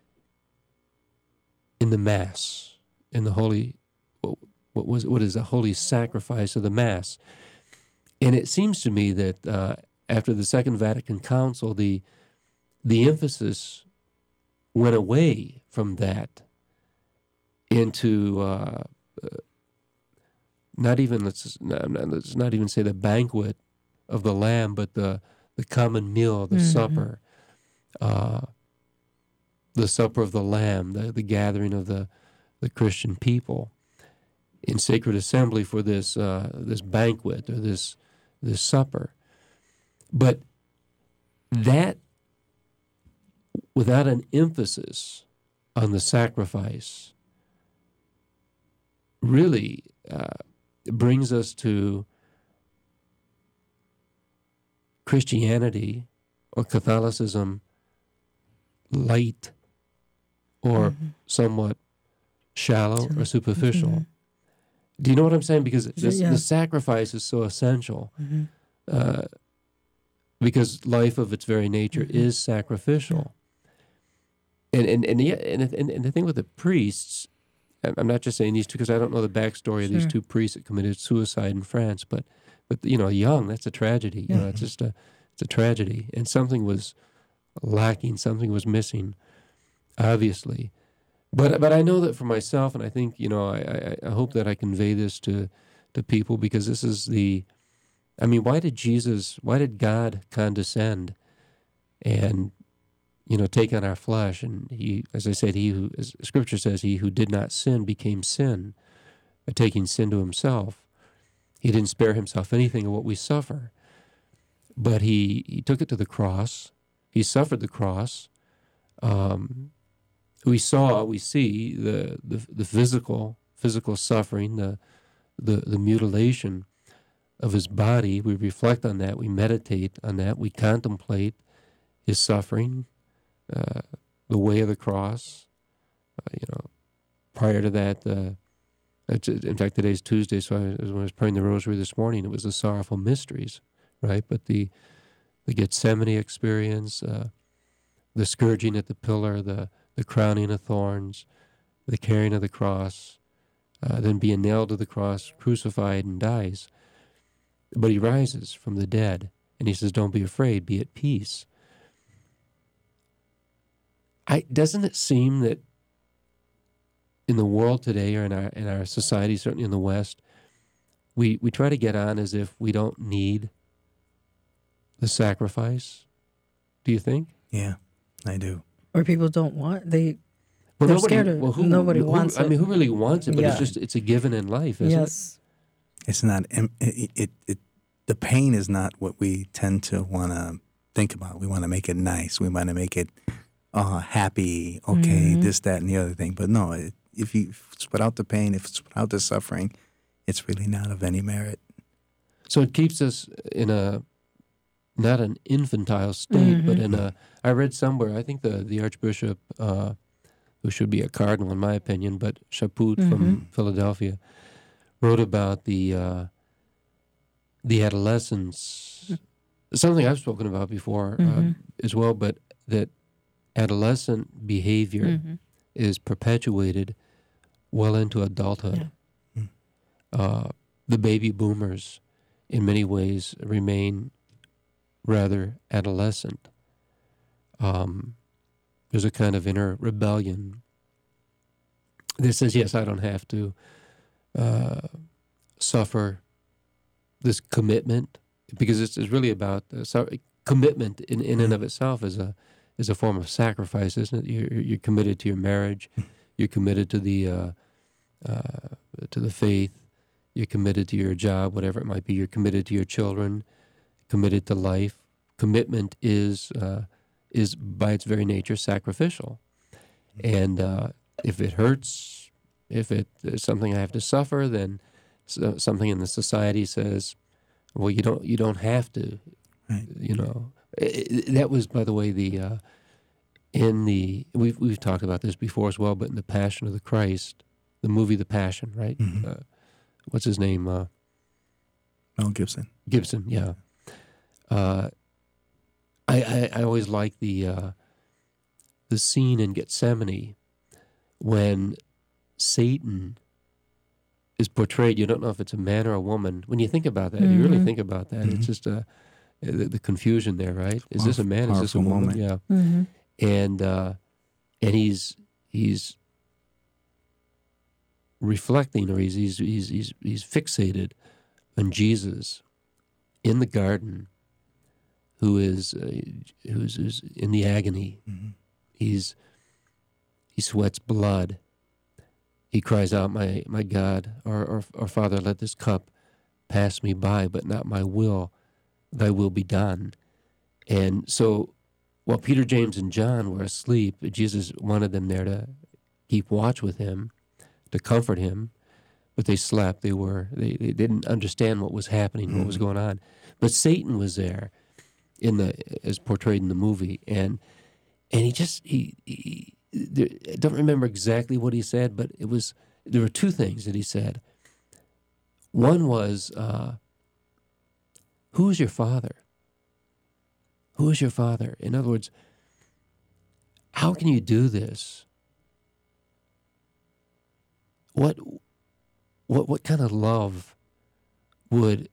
C: in the Mass, in the holy, what was what is the holy sacrifice of the Mass. And it seems to me that uh, after the Second Vatican Council, the the emphasis went away from that into uh, uh, not even let's not, let's not even say the banquet of the Lamb, but the, the common meal, the mm-hmm. supper, uh, the supper of the Lamb, the, the gathering of the, the Christian people in sacred assembly for this uh, this banquet or this this supper. But that, without an emphasis on the sacrifice, really uh, brings us to Christianity or Catholicism light or mm-hmm. somewhat shallow or superficial. Mm-hmm. Do you know what I'm saying? Because this, yeah. the sacrifice is so essential. Mm-hmm. Uh, because life of its very nature mm-hmm. is sacrificial. And and and, the, and, and and the thing with the priests, I'm not just saying these two because I don't know the backstory of sure. these two priests that committed suicide in France, but But, you know, young, that's a tragedy. You know, it's just a, it's a tragedy. And something was lacking, something was missing, obviously. But but I know that for myself, and I think, you know, I, I, I hope that I convey this to, to people because this is the, I mean, why did Jesus, why did God condescend and, you know, take on our flesh? And he, as I said, he who, as Scripture says, he who did not sin became sin, taking sin to himself. He didn't spare himself anything of what we suffer, but he, he took it to the cross. He suffered the cross. Um, we saw, we see the, the the physical physical suffering, the the the mutilation of his body. We reflect on that. We meditate on that. We contemplate his suffering, uh, the way of the cross. Uh, you know, prior to that. Uh, In fact, today's Tuesday, so I, when I was praying the rosary this morning, it was the sorrowful mysteries, right? But the the Gethsemane experience, uh, the scourging at the pillar, the, the crowning of thorns, the carrying of the cross, uh, then being nailed to the cross, crucified, and dies. But he rises from the dead. And he says, don't be afraid, be at peace. I, doesn't it seem that in the world today, or in our in our society, certainly in the West, we, we try to get on as if we don't need the sacrifice? Do you think?
E: Yeah, I do.
D: Or people don't want they.
C: Well,
D: They're
C: nobody,
D: scared of
C: well, who,
D: nobody
C: who,
D: wants
C: I
D: it.
C: mean, who really wants it? But
D: Yeah.
C: it's just it's a given in life, isn't
D: Yes.
E: It's not, it, it, it, it, the pain is not what we tend to want to think about. We want to make it nice. We want to make it uh, happy, okay,
D: Mm-hmm.
E: this, that, and the other thing. But no, it, if, you, if it's without the pain, if it's without the suffering, it's really not of any merit.
C: it? So it keeps us in a not an infantile state, but in a. I read somewhere. I think the the Archbishop, uh, who should be a cardinal in my opinion, but Chaput from Philadelphia, wrote about the uh, the adolescence. Something I've spoken about before uh, as well, but that adolescent behavior is perpetuated well into adulthood. Uh, the baby boomers, in many ways, remain rather adolescent. Um, there's a kind of inner rebellion that says, yes, I don't have to uh, suffer this commitment, because it's, it's really about uh, so, commitment in, in and of itself is a is a form of sacrifice, isn't it? You're, you're committed to your marriage, you're committed to the uh, uh, to the faith, you're committed to your job, whatever it might be. You're committed to your children, committed to life. Commitment is uh, is by its very nature sacrificial, and uh, if it hurts, if it is something I have to suffer, then so, something in the society says, well, you don't you don't have to,
E: Right.
C: you know. It, it, that was, by the way, the uh, in the we've we've talked about this before as well, but in the Passion of the Christ, the movie The Passion, right?
E: Mhm.
C: Uh, what's his name? Uh,
E: Mel Gibson.
C: Gibson, yeah. Uh, I, I I always like the uh, the scene in Gethsemane when Satan is portrayed. You don't know if it's a man or a woman. When you think about that, you really
D: Mhm.
C: think about that. It's
E: Mhm.
C: just a the, the confusion there, right? Is this a
E: Powerful-
C: man? Is this a
E: powerful
C: woman?
E: moment.
C: Yeah.
D: Mm-hmm.
C: And uh, and he's he's reflecting, or he's he's he's he's, he's fixated on Jesus in the garden, who is uh, who's, who's in the agony.
E: Mhm.
C: He's he sweats blood. He cries out, "My my God, or or, or Father, let this cup pass me by, but not my will, Thy will be done." And so, while Peter, James, and John were asleep, Jesus wanted them there to keep watch with him, to comfort him. But they slept. They were they, they didn't understand what was happening, what was going on. But Satan was there, in the as portrayed in the movie, and and he just he, he there, I don't remember exactly what he said, but it was there were two things that he said. One was, uh, "Who's your father? Who is your father?" In other words, how can you do this? What what what kind of love would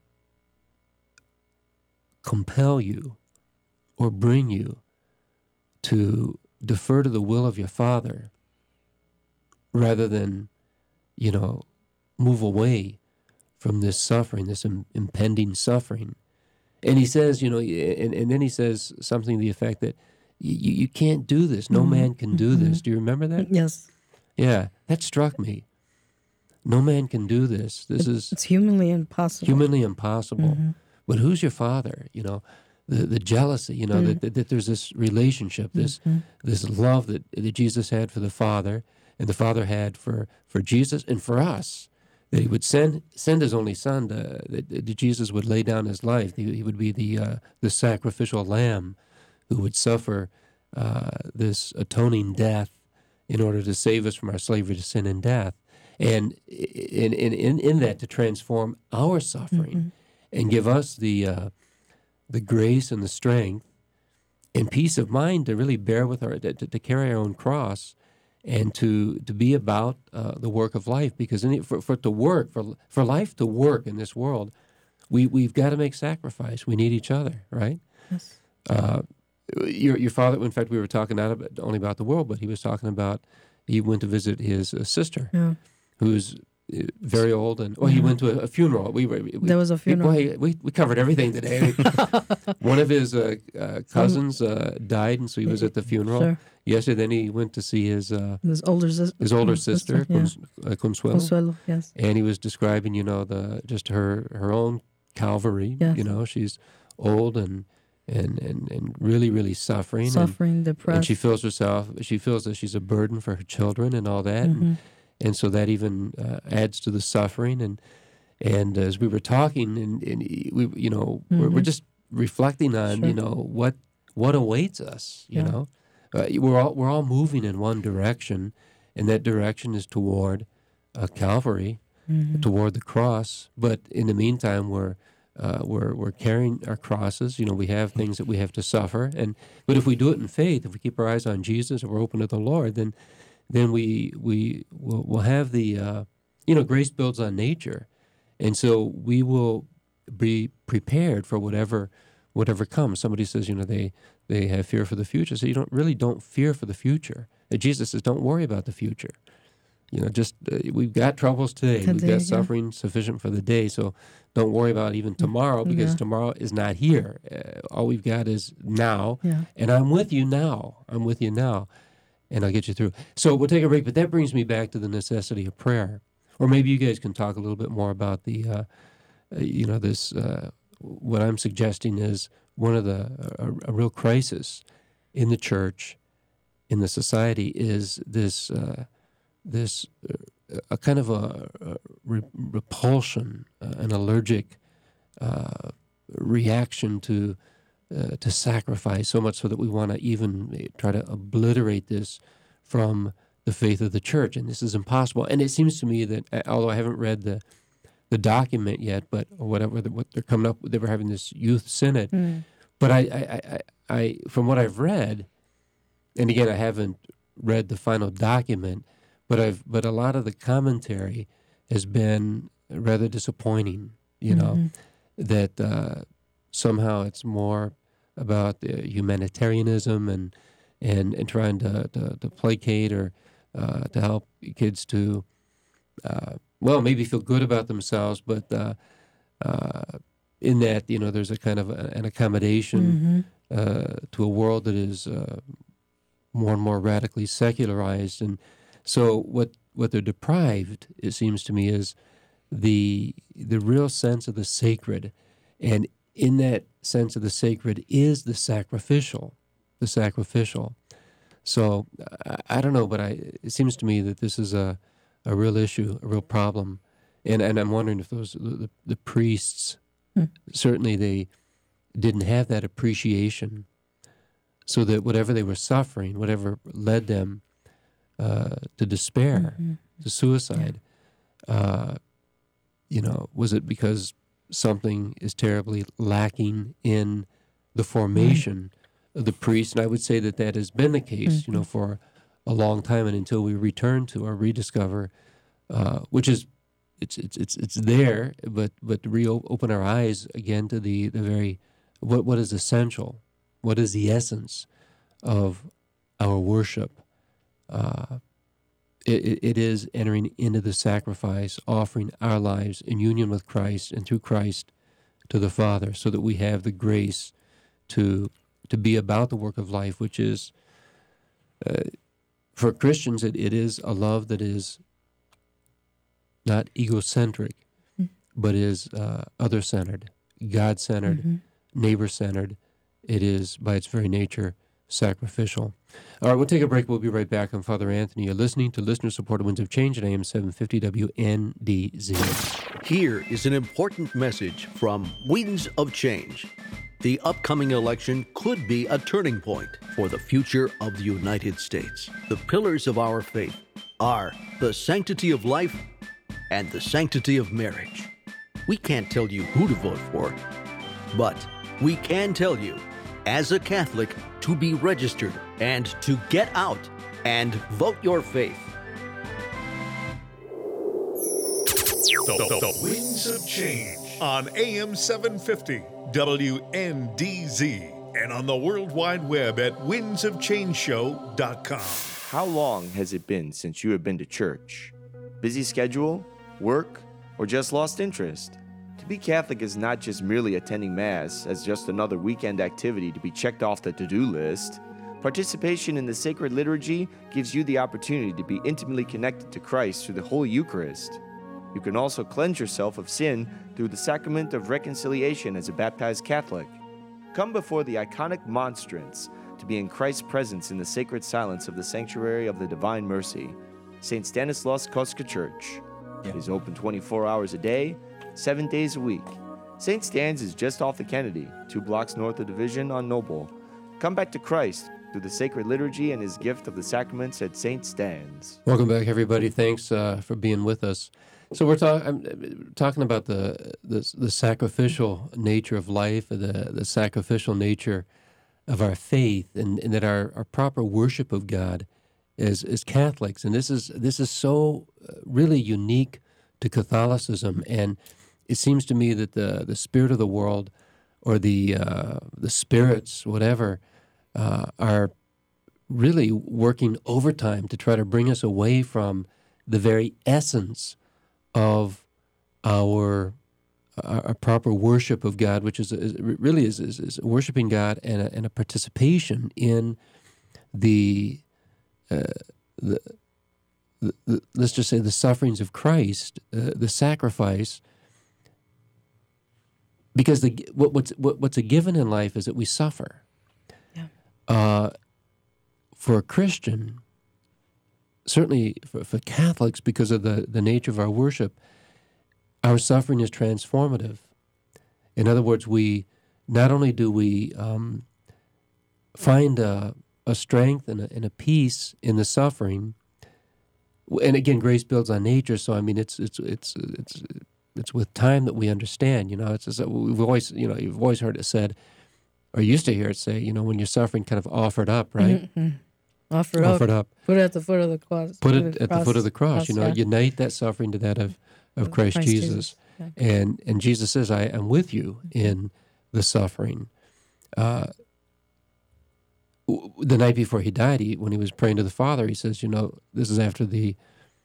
C: compel you or bring you to defer to the will of your Father rather than, you know, move away from this suffering, this im- impending suffering? And he says, you know, and, and then he says something to the effect that you, you can't do this. No man can do this. Do you remember that?
D: Yes.
C: Yeah, that struck me. No man can do this. This is
D: It's humanly impossible.
C: humanly impossible. But who's your father? You know, the the jealousy. You know that, that that there's this relationship, this this love that, that Jesus had for the Father, and the Father had for, for Jesus and for us. That He would send send His only Son. To, that, that Jesus would lay down His life. He, he would be the uh, the sacrificial Lamb who would suffer uh, this atoning death in order to save us from our slavery to sin and death. And in in, in, in that to transform our suffering and give us the uh, the grace and the strength and peace of mind to really bear with our to, to carry our own cross and to to be about uh, the work of life. Because in it, for for it to work for for life to work in this world, we, we've got to make sacrifice. We need each other, right?
D: Yes.
C: Uh, your your father, in fact, we were talking not about, only about the world, but he was talking about he went to visit his uh, sister,
D: Yeah.
C: who's uh, very old, and well, he went to a, a funeral. We, we, we
D: There was a funeral.
C: We, we, we covered everything today. One of his uh, uh, cousins uh, died, and so he was at the funeral
D: Sure.
C: yesterday. Then he went to see his uh,
D: His older sis-
C: his older
D: sister,
C: sister,
D: yeah.
C: Cons- uh, Consuelo,
D: Consuelo, yes.
C: and he was describing, you know, the just her her own Calvary.
D: Yes.
C: You know, she's old and and and, and really really suffering.
D: Suffering,
C: and,
D: depressed.
C: and she feels herself. She feels that she's a burden for her children and all that.
D: Mm-hmm.
C: And, and so that even uh, adds to the suffering. And and as we were talking, and, and we, you know, mm-hmm. we're, we're just reflecting on,
D: Sure.
C: you know, what what awaits us. You
D: Yeah.
C: know, uh, we're all we're all moving in one direction, and that direction is toward uh, Calvary,
D: Mm-hmm.
C: toward the cross. But in the meantime, we're uh, we're we're carrying our crosses. You know, we have things that we have to suffer. And but if we do it in faith, if we keep our eyes on Jesus, and we're open to the Lord, then. then we we will we'll have the uh, you know, grace builds on nature, and so we will be prepared for whatever whatever comes. Somebody says, you know, they they have fear for the future, so you don't really don't fear for the future. And Jesus says, don't worry about the future. You know, just uh, we've got troubles today.
D: Today,
C: We've got
D: yeah.
C: suffering sufficient for the day, so don't worry about even tomorrow, because
D: Yeah.
C: tomorrow is not here. Uh, all we've got is now,
D: Yeah.
C: and I'm with you now. I'm with you now. And I'll get you through. So we'll take a break, but that brings me back to the necessity of prayer. Or maybe you guys can talk a little bit more about the, uh, uh, you know, this, uh, what I'm suggesting is one of the, a, a real crisis in the church, in the society, is this, uh, this, uh, a kind of a, a re- repulsion, uh, an allergic uh, reaction to Uh, to sacrifice, so much so that we want to even try to obliterate this from the faith of the church, and this is impossible. And it seems to me that, uh, although I haven't read the the document yet, but or whatever the, what they're coming up with, they were having this youth synod.
D: Mm.
C: But I, I, I, I, from what I've read, and again I haven't read the final document, but I've but a lot of the commentary has been rather disappointing. You know,
D: Mm-hmm.
C: that. Uh, Somehow it's more about uh, humanitarianism and and, and trying to, to, to placate or uh, to help kids to, uh, well, maybe feel good about themselves, but uh, uh, in that, you know, there's a kind of a, an accommodation
D: Mm-hmm.
C: uh, to a world that is uh, more and more radically secularized. And so what, what they're deprived, it seems to me, is the the real sense of the sacred. And in that sense of the sacred is the sacrificial, the sacrificial. So I, I don't know, but I, it seems to me that this is a, a real issue, a real problem, and and I'm wondering if those the, the priests
D: Hmm.
C: certainly they didn't have that appreciation, so that whatever they were suffering, whatever led them uh, to despair,
D: Mm-hmm.
C: to suicide, uh, you know, was it because something is terribly lacking in the formation of the priest? And I would say that that has been the case,
D: Mm-hmm.
C: you know, for a long time, and until we return to or rediscover, uh, which is, it's it's it's it's there, but but to reopen our eyes again to the the very what what is essential, what is the essence of our worship. Uh, It, it is entering into the sacrifice, offering our lives in union with Christ and through Christ to the Father, so that we have the grace to to be about the work of life, which is, uh, for Christians, it, it is a love that is not egocentric,
D: Mm.
C: but is uh, other-centered, God-centered,
D: Mm-hmm.
C: neighbor-centered. It is, by its very nature, sacrificial. All right, we'll take a break. We'll be right back on Father Anthony. You're listening to listener-supported Winds of Change at A M seven fifty W N D Z.
F: Here is an important message from Winds of Change. The upcoming election could be a turning point for the future of the United States. The pillars of our faith are the sanctity of life and the sanctity of marriage. We can't tell you who to vote for, but we can tell you, as a Catholic, to be registered and to get out and vote your faith.
B: The, the, the Winds of Change. on A M seven fifty W N D Z and on the World Wide Web at winds of change show dot com.
G: How long has it been since you have been to church? Busy schedule, work, or just lost interest? To be Catholic is not just merely attending Mass as just another weekend activity to be checked off the to-do list. Participation in the sacred liturgy gives you the opportunity to be intimately connected to Christ through the Holy Eucharist. You can also cleanse yourself of sin through the sacrament of reconciliation as a baptized Catholic. Come before the iconic monstrance to be in Christ's presence in the sacred silence of the Sanctuary of the Divine Mercy, Saint Stanislaus Kostka Church.
E: Yeah.
G: It is open twenty-four hours a day, seven days a week. Saint Stan's is just off the Kennedy, two blocks north of Division on Noble. Come back to Christ through the sacred liturgy and his gift of the sacraments at Saint Stan's.
C: Welcome back, everybody. Thanks uh, for being with us. So we're talk- I'm talking about the, the the sacrificial nature of life, the the sacrificial nature of our faith, and, and that our, our proper worship of God as as Catholics. And this is this is so really unique to Catholicism. And it seems to me that the the spirit of the world, or the uh, the spirits, whatever, uh, are really working overtime to try to bring us away from the very essence of our, our proper worship of God, which is, is really is, is, is worshiping God and a, and a participation in the, uh, the, the, the let's just say the sufferings of Christ, uh, the sacrifice. Because the what, what's what, what's a given in life is that we suffer.
D: Yeah.
C: Uh, for a Christian, certainly for, for Catholics, because of the, the nature of our worship, our suffering is transformative. In other words, we not only do we um, find a, a strength and a, and a peace in the suffering, and again, grace builds on nature. So I mean, it's it's it's it's it's with time that we understand. You know, it's, it's we've always you know you've always heard it said, or used to hear it say, you know, when you're suffering, kind of offered up, right?
D: Mm-hmm. Offer
C: Offered
D: up.
C: up.
D: Put it at the foot of the cross.
C: Put it at the foot of the cross. You know,
D: yeah.
C: unite that suffering to that of, of Christ,
D: Christ
C: Jesus.
D: Jesus. Yeah.
C: And and Jesus says, I am with you in the suffering. Uh, w- the night before he died, he, when he was praying to the Father, he says, you know, this is after the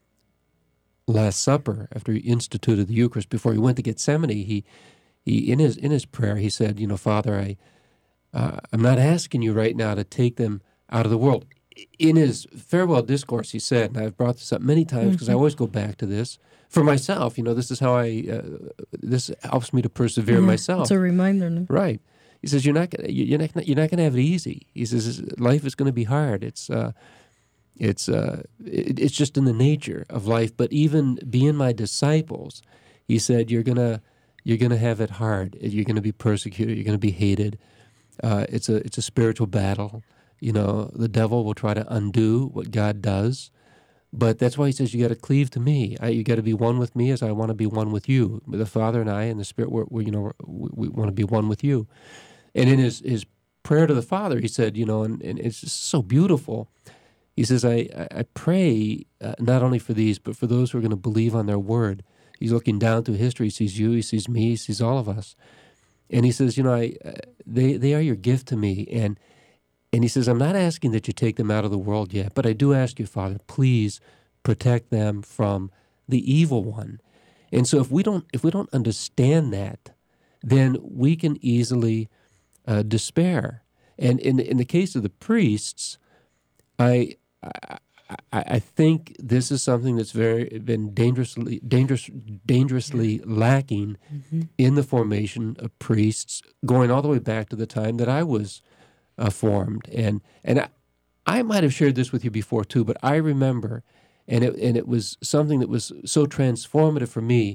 C: Last Supper, after he instituted the Eucharist, before he went to Gethsemane, he, he in his in his prayer, he said, you know, Father, I, uh, I'm not asking you right now to take them out of the world. In his farewell discourse, he said, and I've brought this up many times because mm-hmm. I always go back to this, for myself, you know, this is how I, uh, this helps me to persevere
D: mm-hmm.
C: myself.
D: It's a reminder. No?
C: Right. He says, you're not, you're not, you're not going to have it easy. He says, life is going to be hard. It's, uh, it's, uh, it, it's just in the nature of life. But even being my disciples, he said, you're going to, you're going to have it hard. You're going to be persecuted. You're going to be hated. Uh, it's a, it's a spiritual battle. You know, the devil will try to undo what God does, but that's why he says you got to cleave to me. I, you got to be one with me as I want to be one with you. The Father and I and the Spirit, we're, we're, you know, we, we want to be one with you. And in his, his prayer to the Father, he said, you know, and, and it's just so beautiful. He says, I, I pray uh, not only for these, but for those who are going to believe on their word. He's looking down through history. He sees you, he sees me, he sees all of us. And he says, you know, I, uh, they, they are your gift to me. And And he says, I'm not asking that you take them out of the world yet, but I do ask you, Father, please protect them from the evil one. And so if we don't if we don't understand that, then we can easily uh, despair. And in in the case of the priests, I, I I think this is something that's very been dangerously dangerous dangerously lacking mm-hmm. in the formation of priests, going all the way back to the time that I was Uh, formed, and and I, I might have shared this with you before too, but I remember, and it and it was something that was so transformative for me,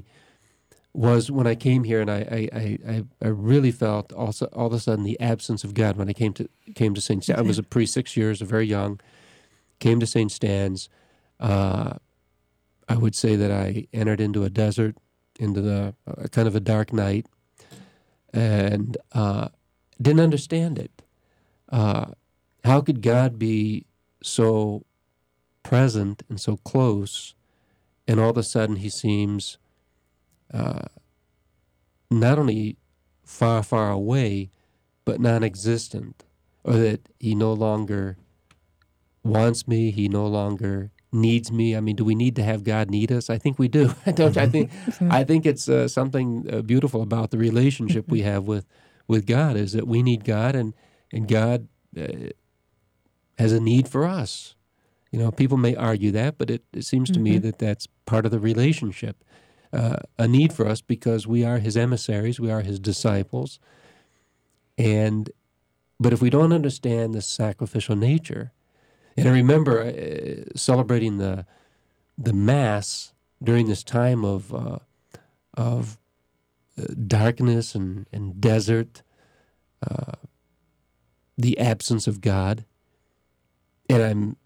C: was when I came here, and I I, I, I really felt also all of a sudden the absence of God when I came to came to Saint Stan's. I was a priest six years, very young, came to Saint Stan's. Uh, I would say that I entered into a desert, into the uh, kind of a dark night, and uh, didn't understand it. Uh, how could God be so present and so close, and all of a sudden he seems uh, not only far, far away, but non-existent, or that he no longer wants me, he no longer needs me. I mean, do we need to have God need us? I think we do. I don't. I think. I think it's uh, something uh, beautiful about the relationship we have with, with God is that we need God, and and God uh, has a need for us. You know, people may argue that, but it, it seems to mm-hmm. me that that's part of the relationship, uh, a need for us because we are His emissaries, we are His disciples, and but if we don't understand the sacrificial nature. And I remember uh, celebrating the the Mass during this time of uh, of uh, darkness and, and desert, uh, the absence of God. And I'm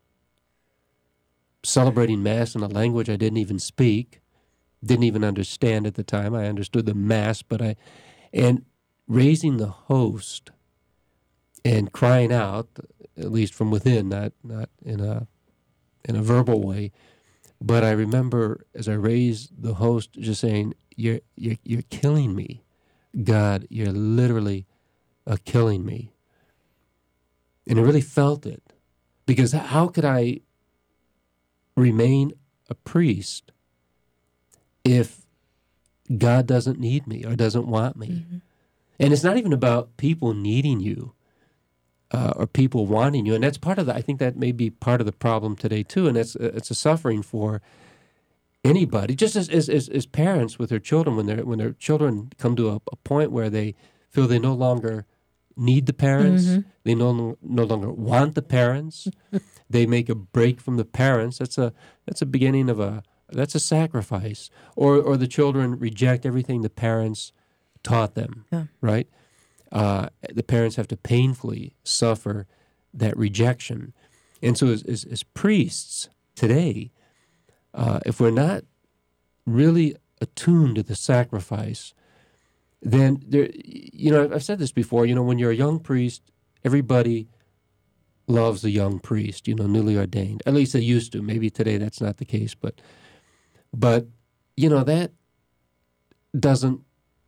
C: celebrating Mass in a language I didn't even speak, didn't even understand at the time. I understood the Mass, but I, and raising the host and crying out, at least from within, not not in a in a verbal way. But I remember as I raised the host, just saying, "You're you're you're killing me, God. You're literally uh, killing me." And I really felt it, because how could I remain a priest if God doesn't need me or doesn't want me? Mm-hmm. And it's not even about people needing you. Uh, or people wanting you, and that's part of the. I think that may be part of the problem today too, and it's it's a suffering for anybody, just as as, as, as parents with their children when their when their children come to a, a point where they feel they no longer need the parents, mm-hmm. they no no longer want the parents, they make a break from the parents. That's a that's a beginning of a that's a sacrifice, or or the children reject everything the parents taught them, yeah. right? Uh, the parents have to painfully suffer that rejection. And so as, as, as priests today, uh, if we're not really attuned to the sacrifice, then, there, you know, I've said this before, you know, when you're a young priest, everybody loves a young priest, you know, newly ordained. At least they used to. Maybe today that's not the case, but, but you know, that doesn't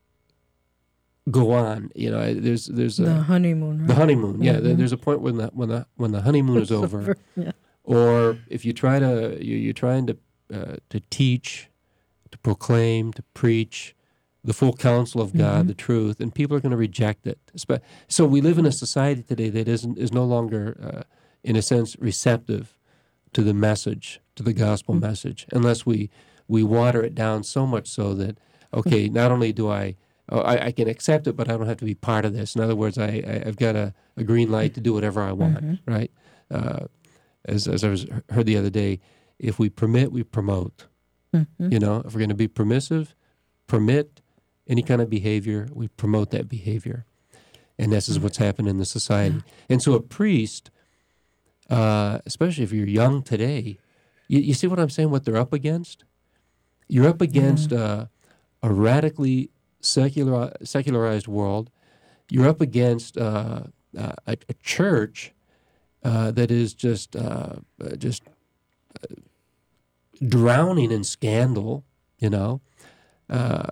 C: go on, you know. There's there's a,
D: the honeymoon. Right?
C: The honeymoon, yeah.
D: Mm-hmm.
C: There's a point when the when the when the honeymoon is over,
D: yeah.
C: or if you try to you, you're trying to uh, to teach, to proclaim, to preach the full counsel of God, mm-hmm. the truth, and people are going to reject it. So we live in a society today that isn't is no longer, uh, in a sense, receptive to the message, to the gospel mm-hmm. message, unless we we water it down so much so that okay, not only do I Oh, I, I can accept it, but I don't have to be part of this. In other words, I, I, I've got a, a green light to do whatever I want, mm-hmm. right? Uh, as as I was heard the other day, if we permit, we promote. Mm-hmm. You know, if we're going to be permissive, permit any kind of behavior, we promote that behavior. And this is what's happened in the society. Yeah. And so a priest, uh, especially if you're young today, you, you see what I'm saying, what they're up against? You're up against yeah. uh, a radically secular, secularized world. You're up against uh, uh, a, a church uh, that is just uh, just uh, drowning in scandal, you know, uh,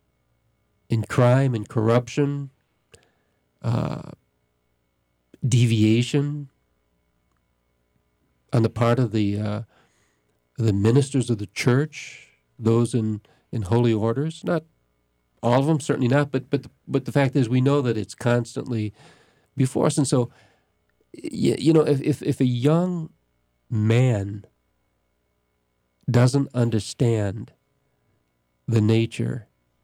C: in crime and corruption, uh, deviation on the part of the uh, the ministers of the church, those in, in holy orders, not all of them, certainly not, but but but the fact is we know that it's constantly before us. And so, you, you know, if, if, if a young man doesn't understand the nature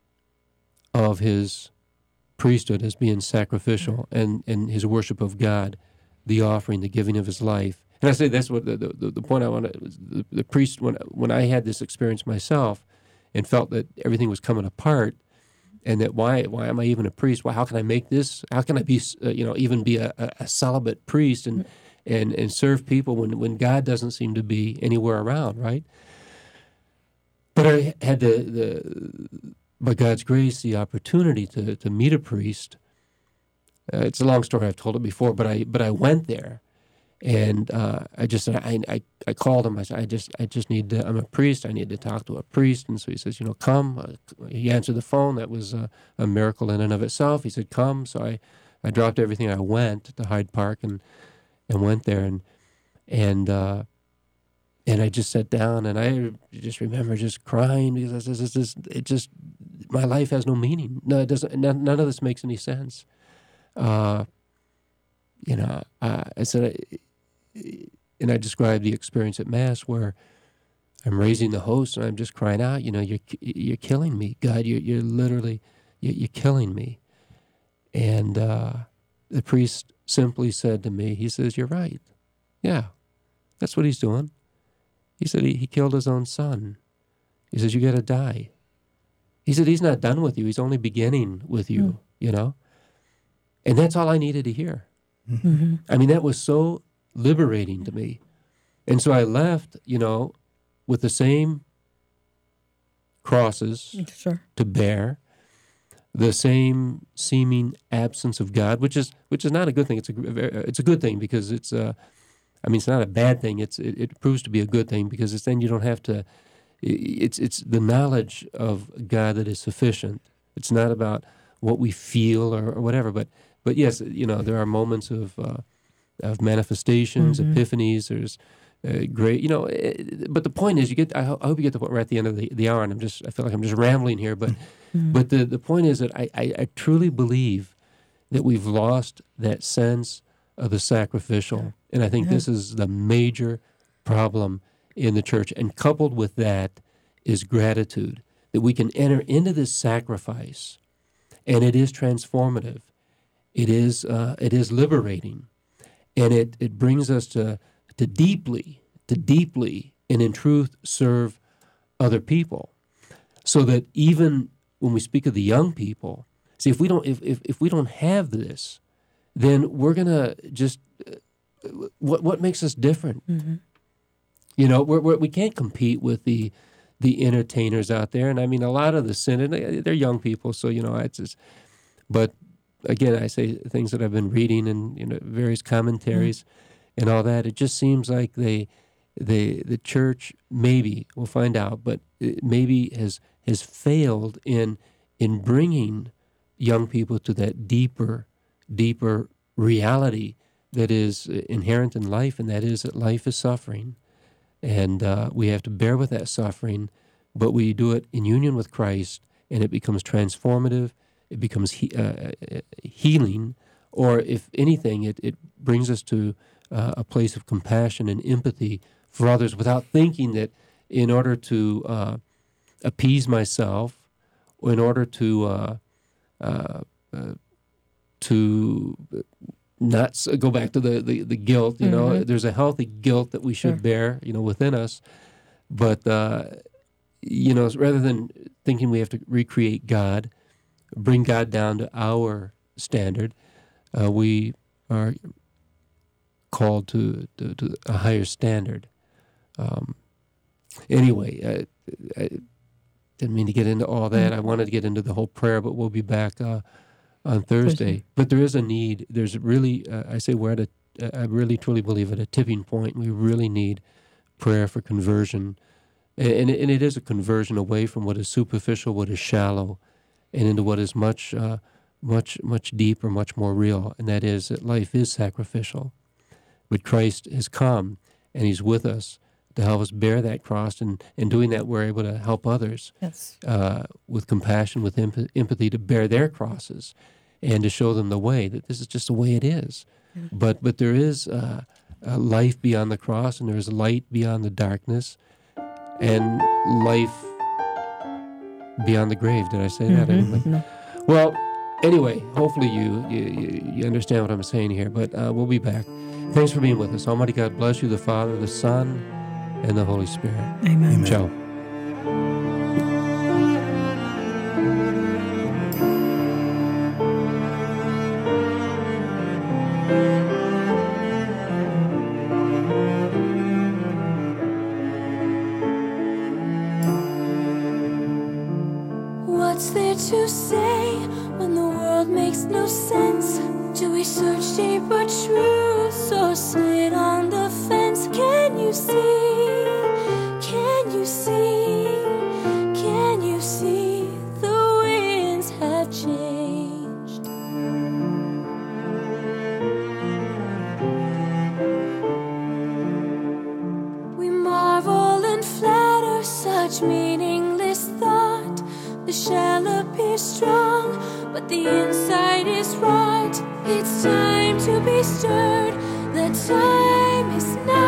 C: of his priesthood as being sacrificial and, and his worship of God, the offering, the giving of his life. And I say that's what the, the, the point I want to, the, the priest, when, when I had this experience myself and felt that everything was coming apart, and that why why am I even a priest? Why how can I make this? How can I be uh, you know even be a, a celibate priest and and and serve people when when God doesn't seem to be anywhere around, right? But I had the the by God's grace the opportunity to to meet a priest. Uh, it's a long story. I've told it before, but I but I went there, And uh, I just I, I I called him. I said, I just I just need to. I'm a priest. I need to talk to a priest. And so he says, you know, come. Uh, he answered the phone. That was a, a miracle in and of itself. He said, come. So I, I dropped everything. I went to Hyde Park and and went there and and uh, and I just sat down and I just remember just crying because this is just it just my life has no meaning. No, it doesn't. None, none of this makes any sense. Uh, you know, uh, I said. I, And I described the experience at Mass where I'm raising the host and I'm just crying out, you know, you're you're killing me, God. You're you're literally you're, you're killing me. And uh, the priest simply said to me, he says, "You're right. Yeah, that's what he's doing." He said he, he killed his own son. He says, "You got to die." He said he's not done with you. He's only beginning with you. Mm. You know, and that's all I needed to hear. Mm-hmm. I mean, that was so liberating to me. And so I left, you know, with the same crosses
D: sure.
C: to bear, the same seeming absence of God, which is which is not a good thing. It's a it's a good thing because it's uh I mean it's not a bad thing. It's it, it proves to be a good thing because it's then you don't have to. It's it's the knowledge of God that is sufficient. It's not about what we feel or, or whatever. But but yes, you know, there are moments of. Uh, of manifestations, mm-hmm. epiphanies, there's uh, great, you know, it, but the point is you get, I, ho- I hope you get the point, we're at the end of the, the hour and I'm just, I feel like I'm just rambling here, but mm-hmm. but the, the point is that I, I, I truly believe that we've lost that sense of the sacrificial. And I think yeah. this is the major problem in the church. And coupled with that is gratitude, that we can enter into this sacrifice and it is transformative. It is, uh, it is liberating. And it, it brings us to to deeply, to deeply, and in truth, serve other people. So that even when we speak of the young people, see, if we don't if if, if we don't have this, then we're gonna just uh, what what makes us different? Mm-hmm. You know, we're, we're, we can't compete with the the entertainers out there. And I mean, a lot of the synod, they're young people, so you know, it's just, but. Again, I say things that I've been reading and you know various commentaries mm-hmm. and all that. It just seems like they, they, the church maybe we'll find out, but it maybe has has failed in in bringing young people to that deeper, deeper reality that is inherent in life, and that is that life is suffering, and uh, we have to bear with that suffering, but we do it in union with Christ, and it becomes transformative. It becomes he, uh, healing, or if anything, it, it brings us to uh, a place of compassion and empathy for others without thinking that in order to uh, appease myself, or in order to uh, uh, uh, to not go back to the, the, the guilt, you mm-hmm. know, there's a healthy guilt that we should sure. bear, you know, within us, but, uh, you know, rather than thinking we have to recreate God, bring God down to our standard, uh, we are called to, to, to a higher standard. Um, anyway, I, I didn't mean to get into all that. I wanted to get into the whole prayer, but we'll be back uh, on Thursday. Thursday. But there is a need. There's really, uh, I say we're at a, I really truly believe at a tipping point. We really need prayer for conversion. And, and, and it is a conversion away from what is superficial, what is shallow, and into what is much, uh, much, much deeper, much more real, and that is that life is sacrificial. But Christ has come, and He's with us to help us bear that cross, and in doing that, we're able to help others
D: yes.
C: uh, with compassion, with emp- empathy, to bear their crosses, and to show them the way, that this is just the way it is. Mm-hmm. But but there is uh, a life beyond the cross, and there is light beyond the darkness, and life beyond the grave. Did I say that?
D: Mm-hmm.
C: Anyway?
D: No.
C: Well, anyway, hopefully you, you you understand what I'm saying here, but uh, we'll be back. Thanks for being with us. Almighty God bless you, the Father, the Son, and the Holy Spirit.
D: Amen.
E: Amen.
C: Ciao.
A: What's there to say when the world makes no sense? Do we search deeper truths or sit on much meaningless thought. The shell appears strong, but the inside is rot. It's time to be stirred. The time is now.